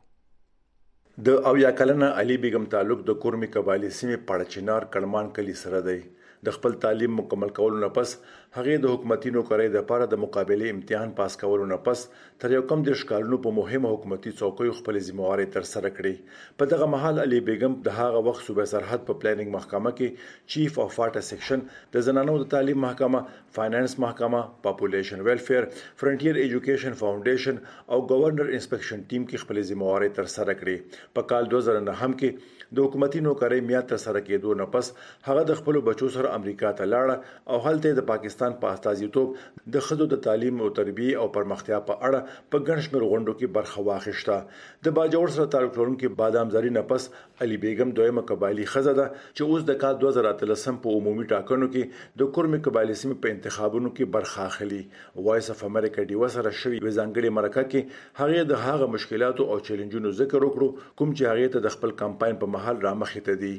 د اویا کلنه علي بیګم تعلق د کورمي قبایلی سیمې پړچینار کلمان کلی سره دی. د خپل تعلیم مکمل کولو نه پس هغه د حکومتي نوکرۍ د لپاره د مقابله امتحان پاس کولو نه پس تر یو کم 10 کالونو په مهمه حکومتي څوکۍ خپل ذمہواري تر سره کړې. په دغه مهال علي بیګم د هغه وخت صوبې سرحد په پلانینګ محکمه کې چیف اف واټر سیکشن، د زنانو د تعلیم محکمه، فاینانس محکمه، پاپولیشن ویلفیر، فرنټیر ایجوکیشن فاونډیشن او گورنر انسپیکشن ټیم کې خپل ذمہواري تر سره کړې. په کال 2009 کې د حکومتي نوکرۍ میاد تر سره کېدو نه پس هغه د خپل بچو سره امریکا ته لاړه او هلته د پاکستان په استازیتوب د خځو د تعلیم او تربیه او پرمختیا په اړه په ګڼ شمېر غونډو کې برخه واخیسته. د باجوړ سره تعلق لرونکي بادام زری نه پس علي بیګم دویمه قبایلی ښځه ده چې اوس د کال 2013 په عمومي ټاکنو کې د کورمي قبایلی سیمې په انتخابونو کې برخه اخلي. وایس اف امریکا ډیوا سره شوی وزانګړي مرکه کې هغه د هغه مشکلاتو او چیلنجونو ذکر وکړو کوم چې هغه ته د خپل کمپاین په محل را مخې ته دي.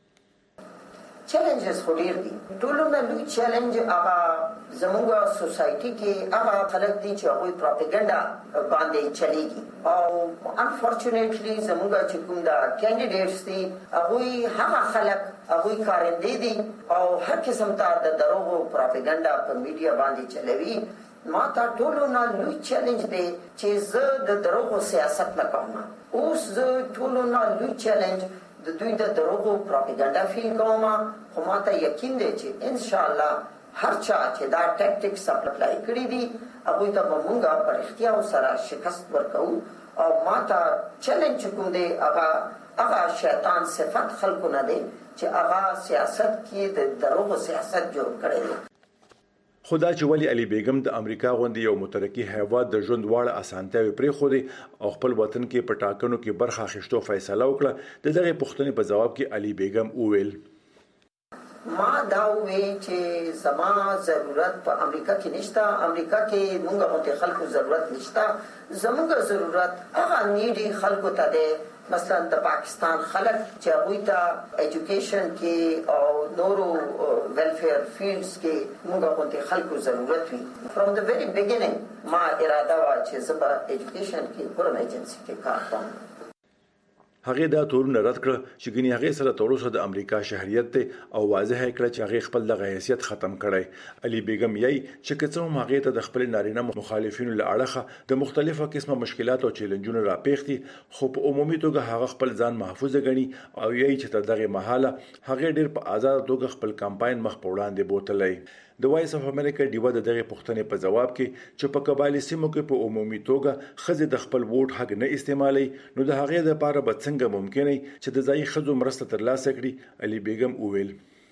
چیلنجز خو ډیر دي. ټولو نه لوی چیلنج هغه زموږ سوسایټي کې هغه خلک دي چې هغوی پروپاګاندا باندې چلیږي او انفورچونیټلی زموږ چې کوم دا کینډیډیټس دي هغوی هغه خلک هغوی کارنده دي او هر قسم ته د دروغو پروپاګاندا په میډیا باندې چلوي. ما ته ټولو نه لوی چیلنج دی چې زه د دروغو سیاست نه کوم. اوس زه ټولو نه لوی چیلنج د دوی د دروغو پروپاګاندا فیل کوم، خو ما ته یقین دی چې ان شاء الله هر چا چې دا ټیکټکس اپلای کړی دي هغه ته به موږ په اختیار سره شکست ورکوو. او ما ته چیلنج کوم دی هغه شیطان صفات خلکو نه دی چې هغه سیاست کې د دروغو سیاست جوړ کړی دی. خدا چې ولی علي بیګم د امریکا غوندي یو مترقي هیواد د ژوند واړه اسانتیاوي پرې خو دي او خپل وطن کې په ټاکنو کې برخه اخیستو فیصله وکړه. د دغه پوښتنې په جواب کې علي بیګم وویل ما دا وی چې زما ضرورت په امریکا کې نشته. امریکا کې موږ غوښتل خلکو ضرورت نشته. زموږ ضرورت هغه نیډي خلکو ته دی. مثلا د پاکستان خلک چې هغوی ته ایجوکیشن کې او نورو ویلفیر فیلډز کې موږ غوښتل خلکو ضرورت وي. فرام د ویری بیګیننګ ما اراده وا چې زه په ایجوکیشن کې کورم ایجنسی کې کار کوم. هغه دا تورونه رد کړ چې ګنې هغه سره تړوسه د امریکا شهریت ته او واضح کړ چې هغه خپل د حیثیت ختم کړي. علي بیګم یې چې کڅوم هغه ته د خپل نارینه مخالفینو لړخه د مختلفو قسمه مشکلات او چیلنجونو راپېختي، خو په عمومي توګه هغه خپل ځان محفوظ غني او یې چې تر دغه مهاله هغه ډیر په آزاد توګه خپل کمپاین مخ په وړاندې بوتلې. د وایس اف امریکا ډیوا د دغه پوښتنې په جواب کې چې په قبایلی سیمو کې په عمومي توګه خځې د خپل ووټ حق نه استعمالي نو د هغې لپاره به څنګه ممکن وي چې د ځای خځو مرسته ترلاسه کړي. علي بیګم وویل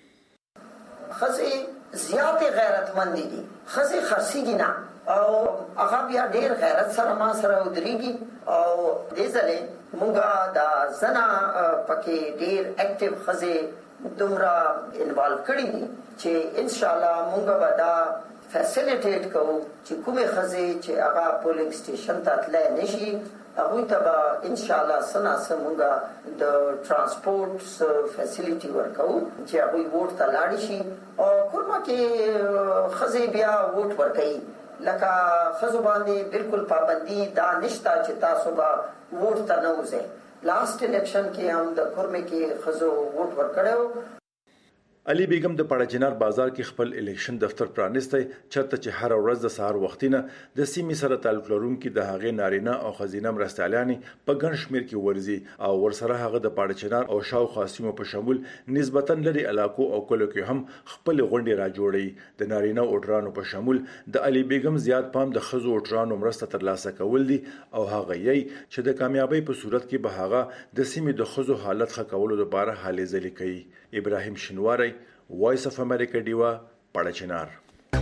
خځې زیات غیرتمند دي. خځې خرسيږي نه او هغه بیا ډیر غیرت سره ما سره ودرېږي او دې ځلې موږ د زنا پکې ډیر اکټیو خځې دومره انوالو کړي دي چې ان شاء الله موږ به دا فیسیلیټیټ کوو چې کومې خځې چې هغه پولینګ سټیشن ته تللی نشي هغوی ته به ان شاء الله څه موږ د ترانسپورټ فیسیلیټي ورکوو چې هغوی ووټ ته لاړ شي او کورما کې خځې بیا ووټ ورکوي لکه خزو باندې بالکل پابندي دا نشته چې تاسو به ووټ ته نه وځئ. لاست الیکشن کې هم د کورمې کې خزو ووټ ورکړی. علي بیگم د پاړچنار بازار کې خپل الیکشن دفتر پرانیستی چرته چې هر ورځ د سهار وختینه د سیمې سره تعلق لرونکي د هغې نارینه او ښځینه مرستیالانې په ګڼ شمېر کې ورځي او ورسره هغه د پاړچنار او شاوخوا سیمو په شمول نسبتا لرې علاقو او کلو کې هم خپل غونډې را جوړوي. د نارینه ووټرانو په شمول د علي بیگم زیات پام د ښځو ووټرانو مرسته ترلاسه کول دي او هغه یې چې د کامیابۍ په صورت کې به هغه د سیمې د ښځو حالت ښه کولو لپاره هلې ځلې کوي. ابراهیم شینواری، وایس اف امریکا، ډیوا، پاړچنار.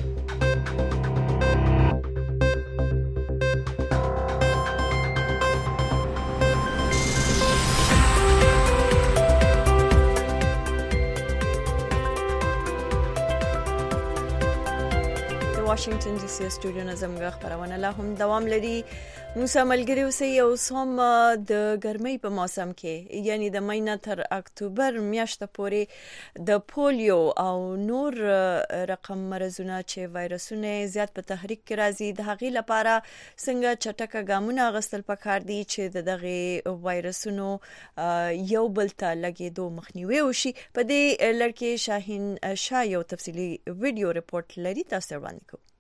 واشنگټن ډي سي سټوډیو نه زموږ خبرونه لا هم دوام لري. موسی ملګری اوسئ او سم د ګرمۍ په موسم کې یعنی د مې نه تر اکتوبر میاشته پورې د پولیو او نور رقم مرزونه چې وایرسونه زیات په تحریک کې راځي د هغې لپاره څنګه چټکه ګامونه اخیستل پکار دي چې دغه وایرسونو یو بل ته لګېدو مخنیوي وشي. په دې لړ کې شاهین شاه یو تفصیلی ویډیو ریپورت لري، تاسو وړاندې کوو.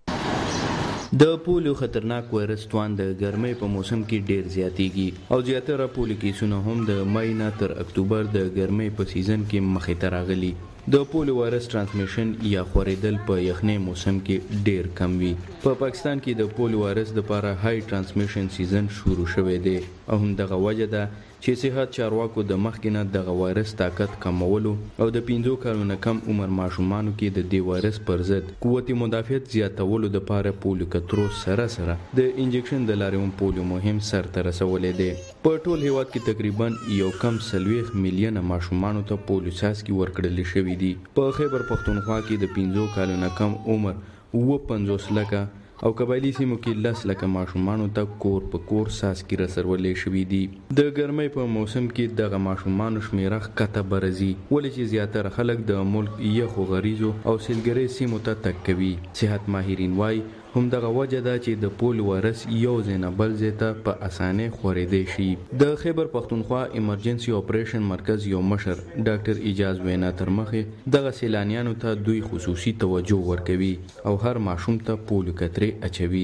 د پولیو خطرناک وایرس توان د ګرمۍ په موسم کې ډیر زیاتیږي او زیاتره پولیو کیسونه هم د مې نه تر اکتوبر د ګرمۍ په سیزن کې مخې ته راغلي. د پولیو وایرس ترانسمیشن یا خورېدل په یخنۍ موسم کې ډیر کم وي. په پاکستان کې د پولیو وایرس لپاره های ترانسمیشن سیزن شروع شوی دی او هم دغه وجه ده چې صحت چارواکو د مخکې نه دغه وایرس طاقت کمولو او د 15 کالونو کم عمر ماشومانو کې د دې وایرس پر ضد قوت مدافعت زیاتولو لپاره پولیو کترو سره د انجکشن د لارې هم پولیو مهم سر ته رسولې دی. په ټول هیواد کې تقریبا یو کم 40 میلیونه ماشومانو ته پولیو څاڅکي ورکړل شوي دي. په خیبر پښتونخوا کې د 15 کالونو کم عمر 50 لکه او قبایلی سیمو کې 10 لکه ماشومانو ته کور په کور څاڅکي رسولې شوي دي. د ګرمۍ په موسم کې دغه ماشومانو شمیره ښکته برځي ولې چې زیاتره خلک د ملک یخو غریزو او سیلګرۍ سیمو ته تګ کوي. صحت ماهرین وایي هم دغه وجه ده چې د پولیو وایرس یو ځای نه بل ځای ته په اسانۍ خورېدی شي. د خیبر پښتونخوا ایمرجنسي اپریشن مرکز یو مشر ډاکټر اجاز وینا تر مخې دغه سیلانیانو ته دوی خصوصي توجه ورکوي او هر ماشوم ته پولیو کترې اچوي.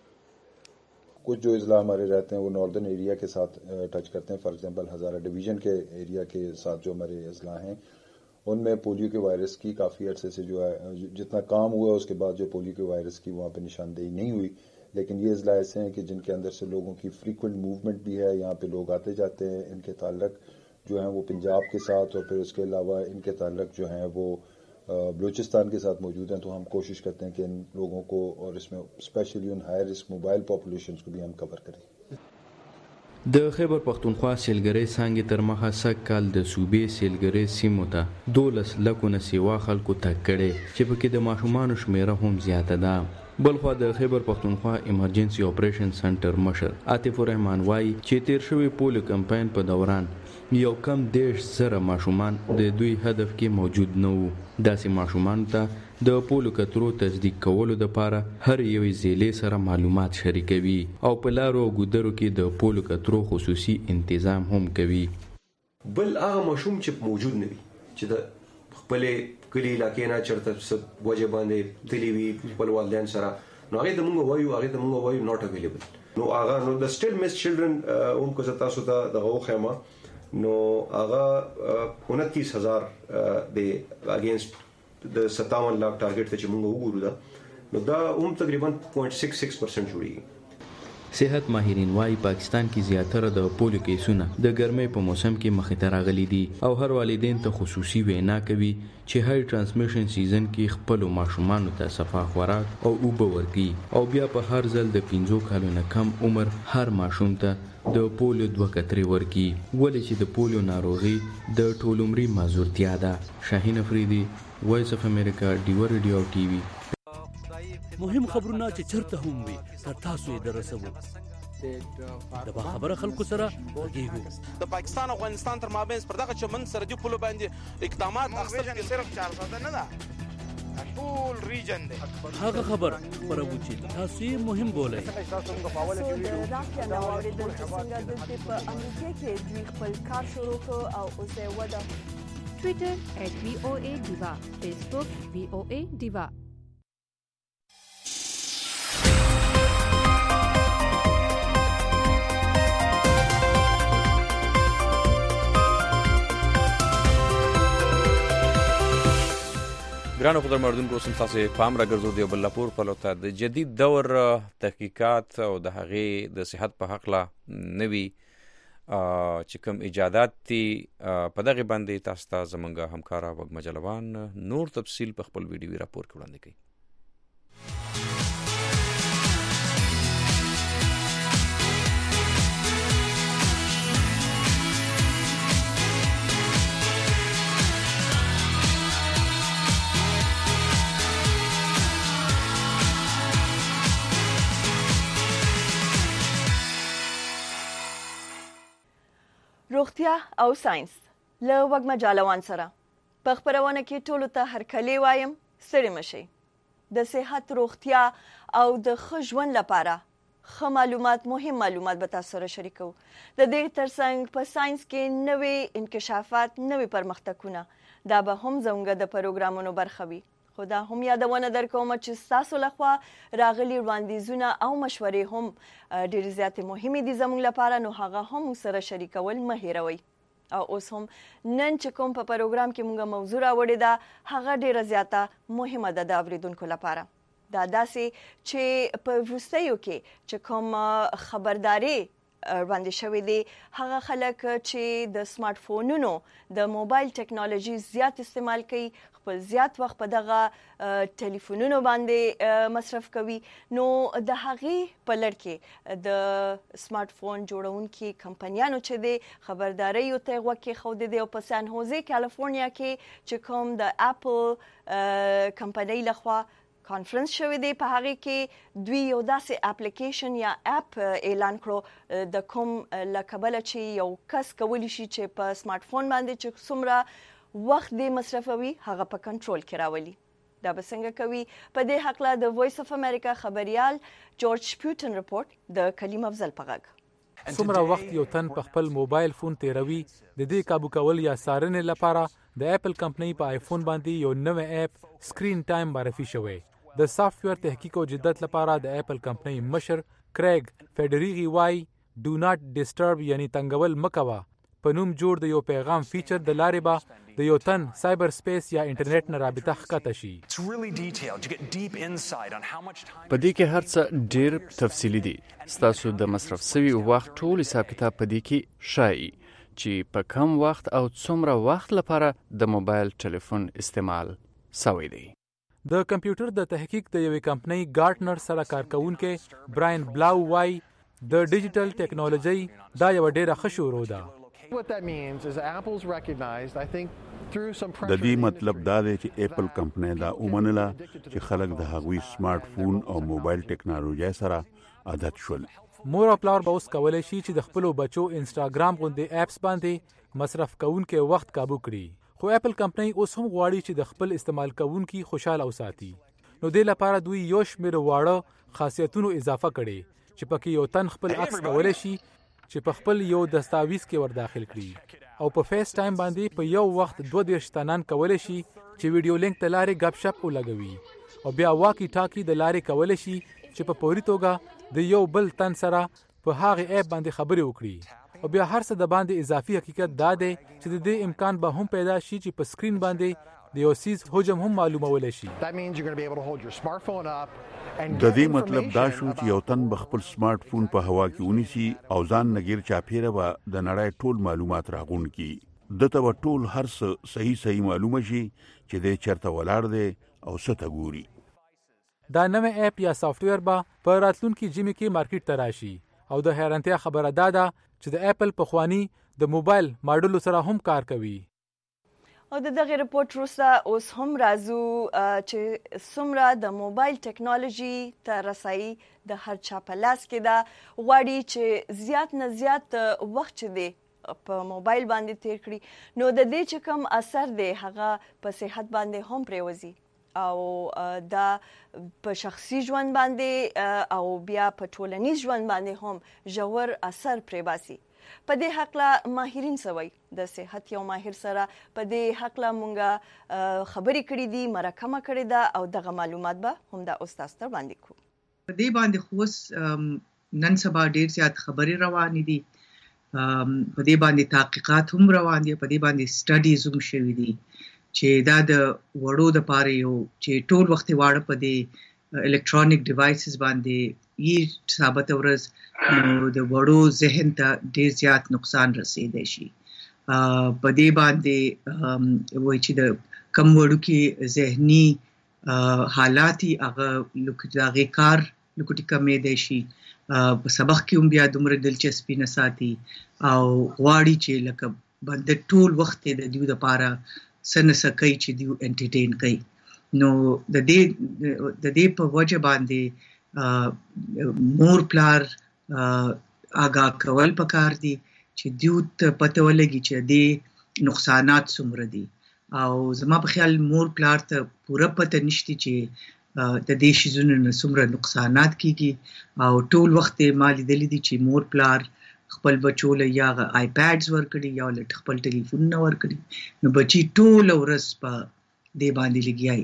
कुछ जो इजला हमारे रहते हैं वो नॉर्दर्न एरिया के साथ टच करते हैं. फॉर एग्जांपल हज़ारा डिवीज़न के एरिया के साथ जो हमारे इजला हैं उनमें पोलियो के वायरस की काफ़ी अरसे से जो है जितना काम हुआ उसके बाद जो पोलियो के वायरस की वहाँ पे निशानदेही नहीं हुई. लेकिन ये इजला ऐसे हैं कि जिनके अंदर से लोगों की फ्रीक्वेंट मूवमेंट भी है, यहाँ पे लोग आते जाते हैं. इनके ताल्लुक जो है वो पंजाब के साथ और फिर उसके अलावा इनके ताल्लुक जो है वो बलूचिस्तान के साथ मौजूद हैं. तो हम कोशिश करते हैं कि इन लोगों को और इसमें स्पेशली उन हाई रिस्क मोबाइल पॉपुलेशंस को भी हम कवर करें. د خیبر پښتونخوا سیلګرۍ څانګې تر مخه سږ کال د صوبې سیلګرۍ سیمو ته 12 لکونه سیوا خلکو تګ کړی چې پکې د ماشومانو شمیره هم زیاته ده. بلخوا د خیبر پښتونخوا ایمرجنسي اپریشن سنټر مشر عاطف الرحمن وایي چې تیر شوی پولیو کمپاین په دوران یو کم 10,000 ماشومان د دوی هدف کې موجود نه وو. داسې ماشومان ته د پولیو کترو تصدیق کولو لپاره هر یو ضلع سره معلومات شریکوي او په لارو او ګودرو کې د پولیو کترو خصوصي تنظیم هم کوي. بل هغه ماشوم چې موجود نه وي چې د خپل کلی علاقې نه چرته وجه باندې تللی وي خپل والدین سره نو هغه د موږ وایو ناٹ اویلیبل. نو هغه نو د سټیل مس چلډرن هم کو تاسو ته دغه خیمه نو هغه 29,000 د اگینست د 57 लाख ټارګټ ته چې موږ وګورو دا نو دا هم تقریبا 0.66% جوړیږي. صحت ماهرین وايي پاکستان کې زیاتره د پولیو کیسونه د ګرمۍ په موسم کې مخې ته راغلي دي او هر والدین ته خصوصي وینا کوي چې هاي ترانسمیشن سیزن کې خپل ماشومانو ته صفا خوراک او اوبه ورکړي او بیا په هر ځل د 15 کالونو کم عمر هر ماشوم ته د پولیو 2 کترې ورکړي ولې چې د پولیو ناروغي د ټولعمري معذورتیا ده. شاهین افریدي، وایس اف امریکا، ډیوا ریډیو او ټي وي. مهم خبرونه چې چرته هم وي تر تاسو یې درسوو. د باخبره خلکو سره غږیږو. د پاکستان او افغانستان تر مابین پر دغه چمن سرحدي پولو باندې اقدامات اخیستل صرف 400 نه ده. ټول ریجن دی هغه خبر خبرو چې تاسو یې مهم بولئ. د راکیا نو اوریدل چې څنګه دلته په امریکا کې دوی خپل کار شروع کړ او اوس یې وده. ټویټر @VOA Diva، فیسبوک VOA Diva. ګرانو خبر مردونکو سم تاسو پام راګرځو دی بلپور په لوته د جدید دور تحقیقات او د هغې د صحت په حق لا نوي چې کوم ایجادات دي په دغه باندې تاسو ته زمونږ همکارا وګ مجلوان نور تفصیل په خپل ویډیو راپور کې وړاندې کوي. روغتیا او ساينس له وګ مجالوان سره په خبرونه کې ټولو ته هرکلی وایم ستړي مشي. د صحت روغتیا او د ښه ژوند لپاره ښه معلومات مهم معلومات به تاسو سره شریکو. د دې ترڅنګ په ساينس کې نوې انکشافات نوې پرمختګونه دا به هم زموږ د پروګرامونو برخه وي. خو دا هم یادونه درکوم چې ستاسو لخوا راغلي وړاندیزونه او مشورې هم ډېرې زیاتې مهمې دي زموږ لپاره، نو هغه هم سره شریکول مه هیروئ. او اوس هم نن چې کوم په پروګرام کې موږ موضوع راوړې ده هغه ډېره زیاته مهمه ده د اوریدونکو لپاره. دا داسې چې په وروستیو کې چې کوم خبرداري باندې شوی دی هغه خلک چې د سمارټ فونونو د موبایل ټیکنالوژي زیات استعمال کوي، خپل زیات وخت په دغه ټلیفونونو باندې مصرف کوي، نو د هغې په لړ کې د سمارټ فون جوړونکي کمپنیانو چې دی خبرداري ورته غوږ کېښودی دی او په سان هوزې کالیفورنیا کې چې کوم د اپل کمپنۍ لخوا کانفرنس شوی دی په هغه کې دوی یو داسې اپلیکیشن یا اپ اعلان کړو د کوم لکبل چې یو کس کولی شي چې په سمارټ فون باندې چې څومره وخت دی مصرفوي هغه په کنټرول کې راولي. دا به څنګه کوي؟ په دې هکله د وایس اف امریکا خبريال جورج پیوټن رپورټ د کلیم افضل په غږ. څومره وخت یو تن په خپل موبایل فون تیروي د دې قابو کول یا څارنې لپاره د اپل کمپنۍ په آیفون باندې یو نوې اپ سکرین ټایم معرفي شوی. د سافټویر تحقیق او جدت لپاره د اپل کمپنۍ مشر کریګ فیډریغي وای ډو ناٹ ډیسټرب یعنی تنګول مکوا په نوم جوړ د یو پیغام فیچر د لارې به د یو تن سایبر سپیس یا انټرنیټ نه رابطه ښکته شي. په دې کې هر څه ډیر تفصیلی دي. ستاسو د مصرف شوی وخت ټول حساب کتاب په دې کې شایي چې په کم وخت او څومره وخت لپاره د موبایل ټلیفون استعمال شوی دی. د کمپیوټر د تحقیق د یوې کمپنۍ ګارټنر سره کارکونکي براین بلاو وای د ډیجیټل ټیکنالوژي دا یو ډیره ښه شروع ده. د دې مطلب دا دی چې اپل کمپنۍ دا ومنله چې خلک د هغوی سمارټ فون او موبایل ټیکنالوژي سره عادت شول. مور او پلار به اوس کولی شي چې د خپل بچو انسټاګرام غوندې اپس باندې مصرف کوونکي وخت قابو کړي. خو اپل کمپنۍ اوس هم غواړي چې د خپل استعمال کوونکي خوشاله وساتي. نو دې لپاره دوی یو شمېر واړه خاصیتونو اضافه کړي چې پکې یو تن خپل عکس کولی شي چې په خپل یو دستاویز کې ور داخل کړي او په فیس ټایم باندې په یو وخت 22 تنان کولی شي چې ویډیو لینک ته لارې غپ شپ ولګوي او بیا واکی ټاکی د لارې کولی شي چې په پوري توګه د یو بل تن سره په هغه اپ باندې خبرې وکړي. او بیا هر څه د باندې اضافي حقیقت دا دی چې د دې امکان به هم پیدا شي چې په سکرین باندې د یو سیز حجم هم معلومول شي. د دې مطلب دا شو چې یو تن به خپل سمارټ فون په هوا کې ونیسي او ځان نګیر چاپیره به د نړۍ ټول معلومات راغون کی. دته به ټول هر څه صحیح معلومه شي چې د چرته ولاړ دی او څه ته ګوري. دا نوې اپ یا سافټویر به په راتلونکي جمعې کې مارکیټ ته راشي او د حیرانتیا خبره دا ده چې د اپل په خوانی د موبایل ماډلو سره هم کار کوي. او د دغه رپورټ وروسته اوس هم راځو چې څومره د موبایل ټیکنالوژي ته رسایي د هر چا په لاس کې ده. غواړي چې زیات نه زیات وخت چې دی په موبایل باندې تیر کړي، نو د دې چې کوم اثر دی هغه په صحت باندې هم پریوزي. او دا په شخصي ژوند باندې او بیا په ټولنیز ژوند باندې هم ژور اثر پرې باسي. په دې حقله ماهرین سوي د صحت یو ماهر سره په دې حقله مونږه خبرې کړې دي، مرکه کړې ده او دغه معلومات به هم د استاد تر باندې کو. په دې باندې خو نن سبا ډېر زیات خبرې روانې دي، په دې باندې تحقیقات هم روان دي، په دې باندې سټډیز هم شوي دي چې دا د وړو د پاره یو چې ټول وخت واړه په دې الکترونیک ډیوایسز باندې یې ثابت ورز نو د وړو ذهن ته ډېر زیات نقصان رسیدای شي. په دې باندې وایي چې د کم وړو کې ذهني حالات هغه لکه کار لکه کمې دی شي، په سبق کې هم بیا دومره دلچسپي نه ساتي او غواړي چې لکه بنده ټول وخت د دوی لپاره څه نه څه کوي چې دوی انټرټین کوي. نو د دې په وجه باندې مور پلار آگاه کول پکار دي چې دوی ته پته ولګي چې د نقصانات څومره دي. او زما په خیال مور پلار ته پوره پته نشته چې د دې شیزونو نه څومره نقصانات کیږي او ټول وخت ما لیدلی دي چې مور پلار خپل بچو له یا آیپاډز ورکړي یا له خپل ټلیفون نه ورکړي، نو بچي ټول ورځ په دې باندې لګیایي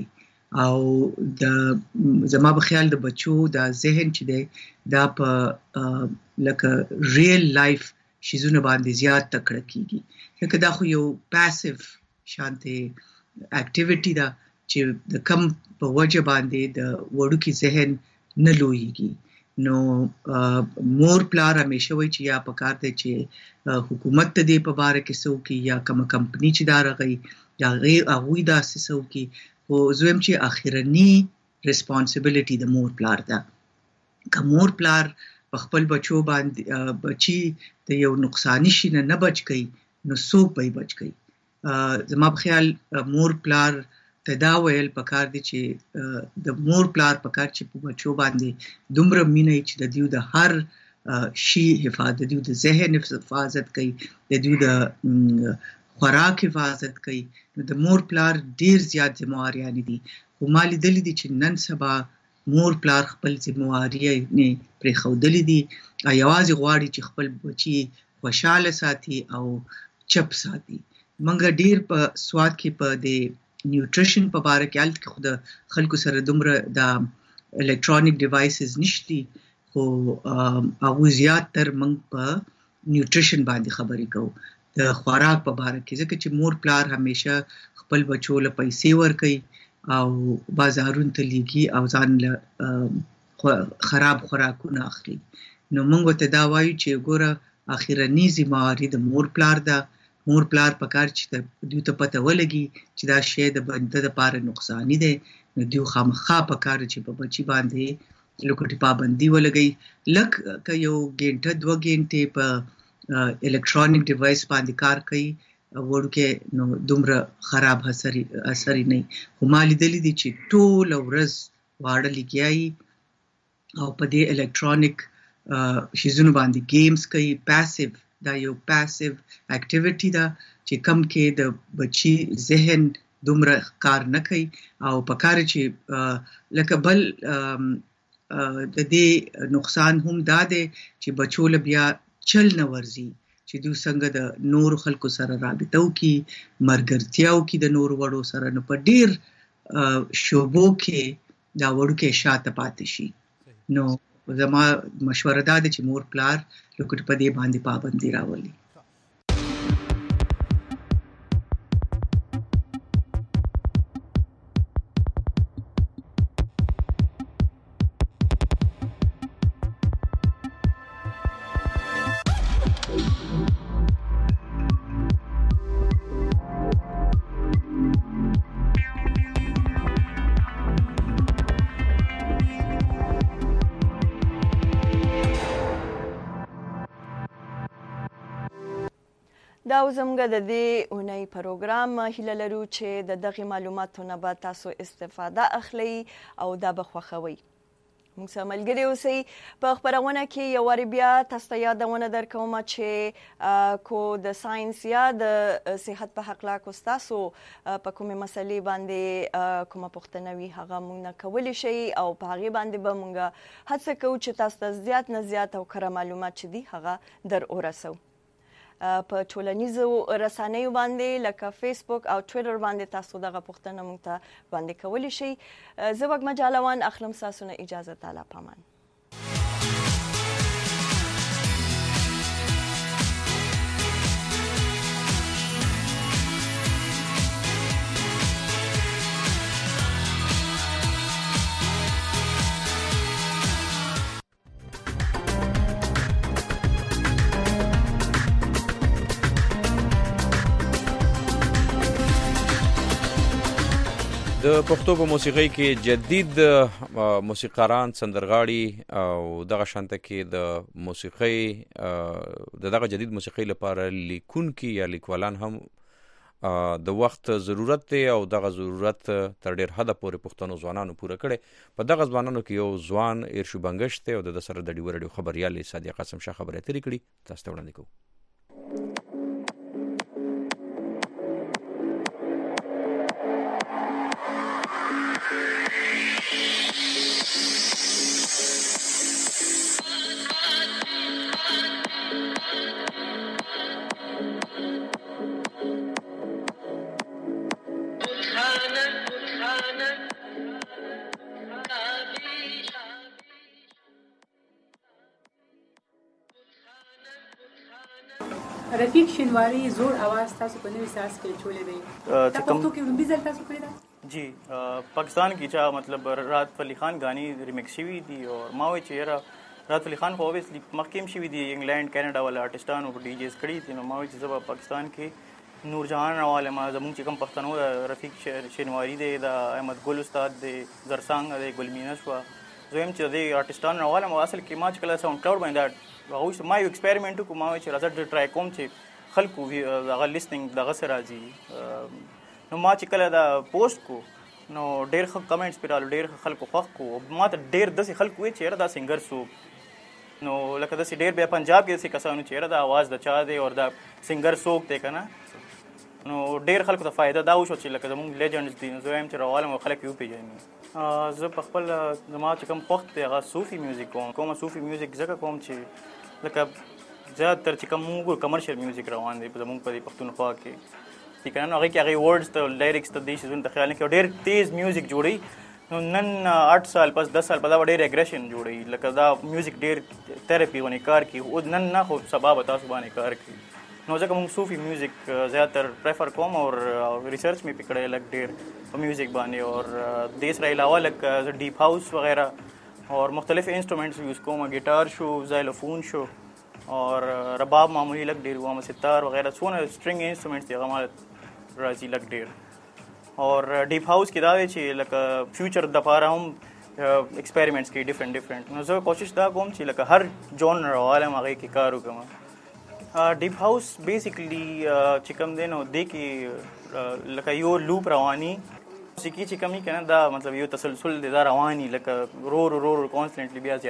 او زما په خیال د بچو د ذهن چې دی دا په لکه ریل لایف شیزونه باندې زیات تکړه کیږي، لکه دا خو یو پاسیو شانته اکټیویټي ده چې د کم په وجه باندې د وړوکي ذهن نه لویږي. نو مور پلار همیشه وایي چې یا پکار دی چې حکومت ته دې په باره کې څه وکړي یا کومه کمپني چې دا راغی یا هغوی داسې څه وکړي، خو زه وایم چې اخرني ریسپانسبلټي د مور پلار ده. که مور پلار په خپل بچو باندې بچي د یو نقصاني شي نه بچ کوي نو څوک به یې بچ کوي. زما په خیال مور پلار ته دا ویل پکار دي چې د مور پلار پکار چې په بچو باندې دومره مینه چې د دوی د هر شي حفاظت، د دوی د ذهن حفاظت کوي، د دوی د خوراک حفاظت کوي. نو د مور پلار ډیر زیات ذمہواریان دي، خو ما لیدلی دي چې نن سبا مور پلار خپل ذمہواری نه پرېښودلې دي، یوازې غواړي چې خپل بچي خوشاله ساتي او چپ ساتي. منګه ډیر په سواد کې په دې نیوټریشن په باره کې حالت کې خود خلکو سره دومره د الکترونیک ډیوایسز نشتی، خو هغه زیات تر منګ په نیوټریشن باندې خبرې کوو د خوراک په باره کې، ځکه چې مور پلار همیشه خپل بچو له پیسې ورکوي او بازارونو ته لیږي او ځان له خراب خوراکونه اخلي. نو موږ ورته دا وایو چې ګوره اخرني ذمہواري د مور پلار ده. مور پلار پکار چې دوی ته پته ولګي چې دا شی د بنده لپاره نقصاني دی، نو دوی خامخا پکار چې په بچي باندې لکه پابندي ولګي، لکه یو ګنټه 2 ګنټې په الکترونیک ډیوایس باندې کار کوي وړوکې نو دومره خراب اثر نه. خو ما لیدلی دي چې ټول ورځ واړه لګیایي او په دې الکترونیک شیزونو باندې گیمز کوي. پاسیو دا یو پاسیو اکټیویټي ده چې کم کې د بچي ذهن دومره کار نه کوي او پکار چې لکه بل د دې نقصان هم دا دی چې بچو له بیا چل نه ورزي چې دوی څنګه د نور خلکو سره رابطه وکړي، مرګرتیا وکړي د نور وړو سره، نو په ډیر شوبو کې دا وړوکې شاته پاتې شي. نو زما مشوره دا ده چې مور پلار لکه په دې باندې پابندي راولي. دا زموږ د دې اونۍ پروګرام هیله لرو چې د دغه معلوماتو نه به تاسو استفاده اخلئ او دا به خوښوئ. موږ سره ملګري اوسئ. په خپرونه کې یو وارې بیا تاسو ته یادونه درکوم چې کو د ساينس یا د صحت په حق لا کو تاسو په کومه مسلې باندې کومه پوښتنه وي هغه موږ نه کولی شي او په هغه باندې به موږ هڅه کوو چې تاسو ته زیات نه زیات او کره معلومات چې دي هغه در ورسو. په ټولنیزو رسنیو باندې لکه فیسبوک او ټویټر باندې تاسو دغه پوښتنه موږ ته باندې کولی شئ. زه وګ مجالوان اخلم تاسو نه اجازه تعالی پامان. د پښتو په موسیقۍ کې جدید موسیقاران سندرغاړي او دغه شانته کې د موسیقۍ دغه جدید موسیقۍ لپاره لیکونکي یا لیکوالان هم د وخت ضرورت دی او دغه ضرورت تر ډیر حد پورې پښتنو ځوانانو پوره کړي. په دغه ځوانانو کې یو ځوان ارشو بنگش دی او د سره د ډیو رادیو خبريال صادق قاسم شاه خبرې اترې کړي. تاسو ته وړاندې کوم. رفیق شینواری زور आवाज تاسو په نوې ساز کې چولې دی. دا پښتو کې لومبي ځل تاسو کړی دا؟ جی پاکستان کی چا مطلب رات علی خان غانی ریمیکس شوی دی او ما وی چې رات علی خان خو اوبویسلی مخکیم شوی دی انګلند کینیډا ول آرټستانو په ډي جیز کړی دي. نو ما وی چې زبا پاکستان کې نور جهان راواله ما زموږ چې کوم پښتنو رفیق شینواری دی دا احمد ګل استاد دی زرسانګ دی ګلمینا شو زم چې دی آرټستان راواله ما اصل کې ما چې کله ساوند کلاود باندې هغه ما یو ایکسپریمنت کوم ما چې راځه ټرای کوم چې خلکو هغه لیسنینګ دغه سره راځي. نو ما چې کله دا پوسټ کو نو ډېر ښه کمنټس پیرالو ډېر خلکو خوښ کو ما ته ډېر داسې خلکو وی چې دا سنگر سو نو لکه داسې ډېر بیا پنجاب کې داسې کسانو چې دا आवाज د چا دی او دا سنگر سوک دی کنه نو ډېر خلکو ته فائدہ دا وشو چې لکه زموږ لیجنډز دي نو زه هم چې راوالم خلک یو پیژني. زه په خپل زما چې کوم وخت دی هغه صوفي میوزیک کوم صوفي میوزیک ځکه کوم چې لکه زیاتره چې کوم موږ کمرشل میوزیک روان دی په زموږ په پښتونخوا کې چې کنه هغه کې هغه ورډز ته لیریکس ته دې شي ته خیال نه کې ډېر تیز میوزیک جوړي نو نن 8 سال پس 10 سال په دا ډېر اګریشن جوړي لکه دا میوزیک ډېر تھراپي ونی کار کی او نن نه خو سبب تاسو باندې کار کی نو ځکه موږ صوفي میوزیک زیاتره پریفر کوم او ریسرچ می پکړې لګ ډېر په میوزیک باندې او د اسرائیل علاوه لکه ډیپ هاوس وغیرہ اور مختلف انسټرومنټس یوز کوم ګیټار شو زایلوفون شو اور رباب معمولی لګ ډېر و ستار وغیرہ څونه سټرینګ انسټرومنټس دی هغه راځي لګ ډېر اور ډیپ هاوس کې دا وی چې لکه فیوچر د پاره هم ایکسپریمنټس کې ډیفرنٹ نو زه کوشش دا کوم چې لکه هر جونر والا مغه کې کار وکم. ډیپ هاوس بیسیکلی چې کوم دی نو د کې لکه یو لوپ رواني موسیقي چې کمی کنه دا مطلب یو تسلسل دی دا رواني لکه رو کانستنټلی بیا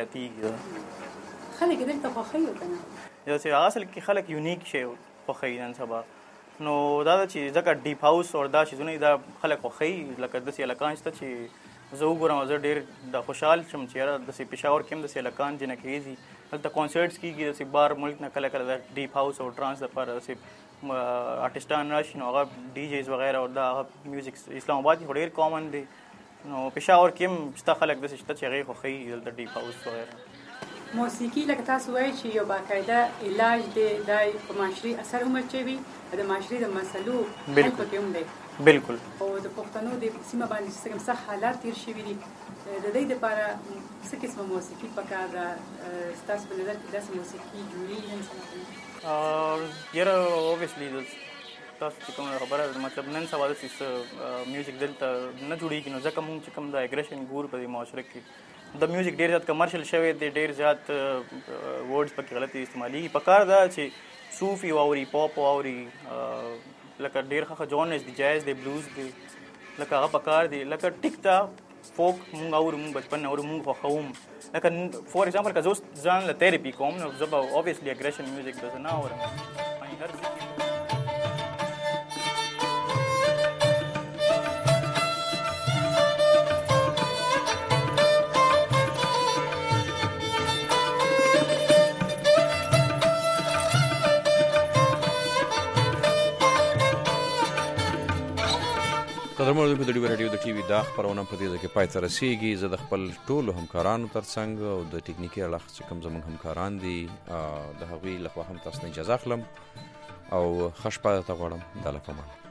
زیاتی خلک دلته خوښي وکنه یو څه اصل کې خلک یونیک شي خوښي نن سبا نو دا چې ځکه ډیپ هاوس او دا شیزونه دا خلک خوښي لکه د سیلکان شته چې زه وګورم زه ډېر د خوشحال شم چې د پېښور کې هم د سیلکان جنه کېږي هلته کانسرټس کېږي داسې بار ملک نه کله کله د ډیپ هاوس او ټرانس دپاره داسې آرټسټان راشي نو هغه ډي جیز وغیره او دا هغه میوزیک اسلام آباد کې ډېر کامن دی نو پېښور کې هم شته خلک داسې شته چې هغې خوښوي دلته ډیپ هاوس وغیره. موسیقي لکه تاسو وایئ چې یو باقاعده علاج دی دا په معاشري اثر هم اچوي د معاشري د مسلو حل پکې هم دی بالکل او د پښتنو د سیمه باندې چې کوم سخت حالات تیر شوي دي د دې لپاره څه قسمه موسیقي پکار ده ستاسو په نظر کې داسې موسیقي جوړېږي یاره اوبویسلی تاسو چې کومه خبره مطلب نن سبا داسې میوزیک دلته نه جوړېږي نو ځکه موږ چې کوم د اګریشن ګور په دې معاشره کې د میوزیک ډېر زیات کمرشل شوی دی ډېر زیات ورډز پکې غلط استعمالېږي پکار ده چې صوفي واوري پاپ واوري لکه ډېر ښه جانرز دي جاز دی بلوز دی لکه هغه پکار دی لکه ټیک ته فوک مونږ اورو مونږ بچپن اورو مونږ خوښوم لکه فور ایگزامپل که زه اوس ځان له تھیرپي کوم نو زه به اوبویسلی اګریشن میوزیک به زه نه اورم هر ځای قدرمنو اوریدونکو د ډیو رادیو د ټي وي دا خپرونه په دې ځای کې پای ته رسیږي. زه د خپل ټولو همکارانو ترڅنګ او د ټکنیکي اړخ چې کوم زموږ همکاران دي د هغوی لخوا هم تاسو نه اجازه اخلم او ښه شپه درته غواړم. د الله په امان.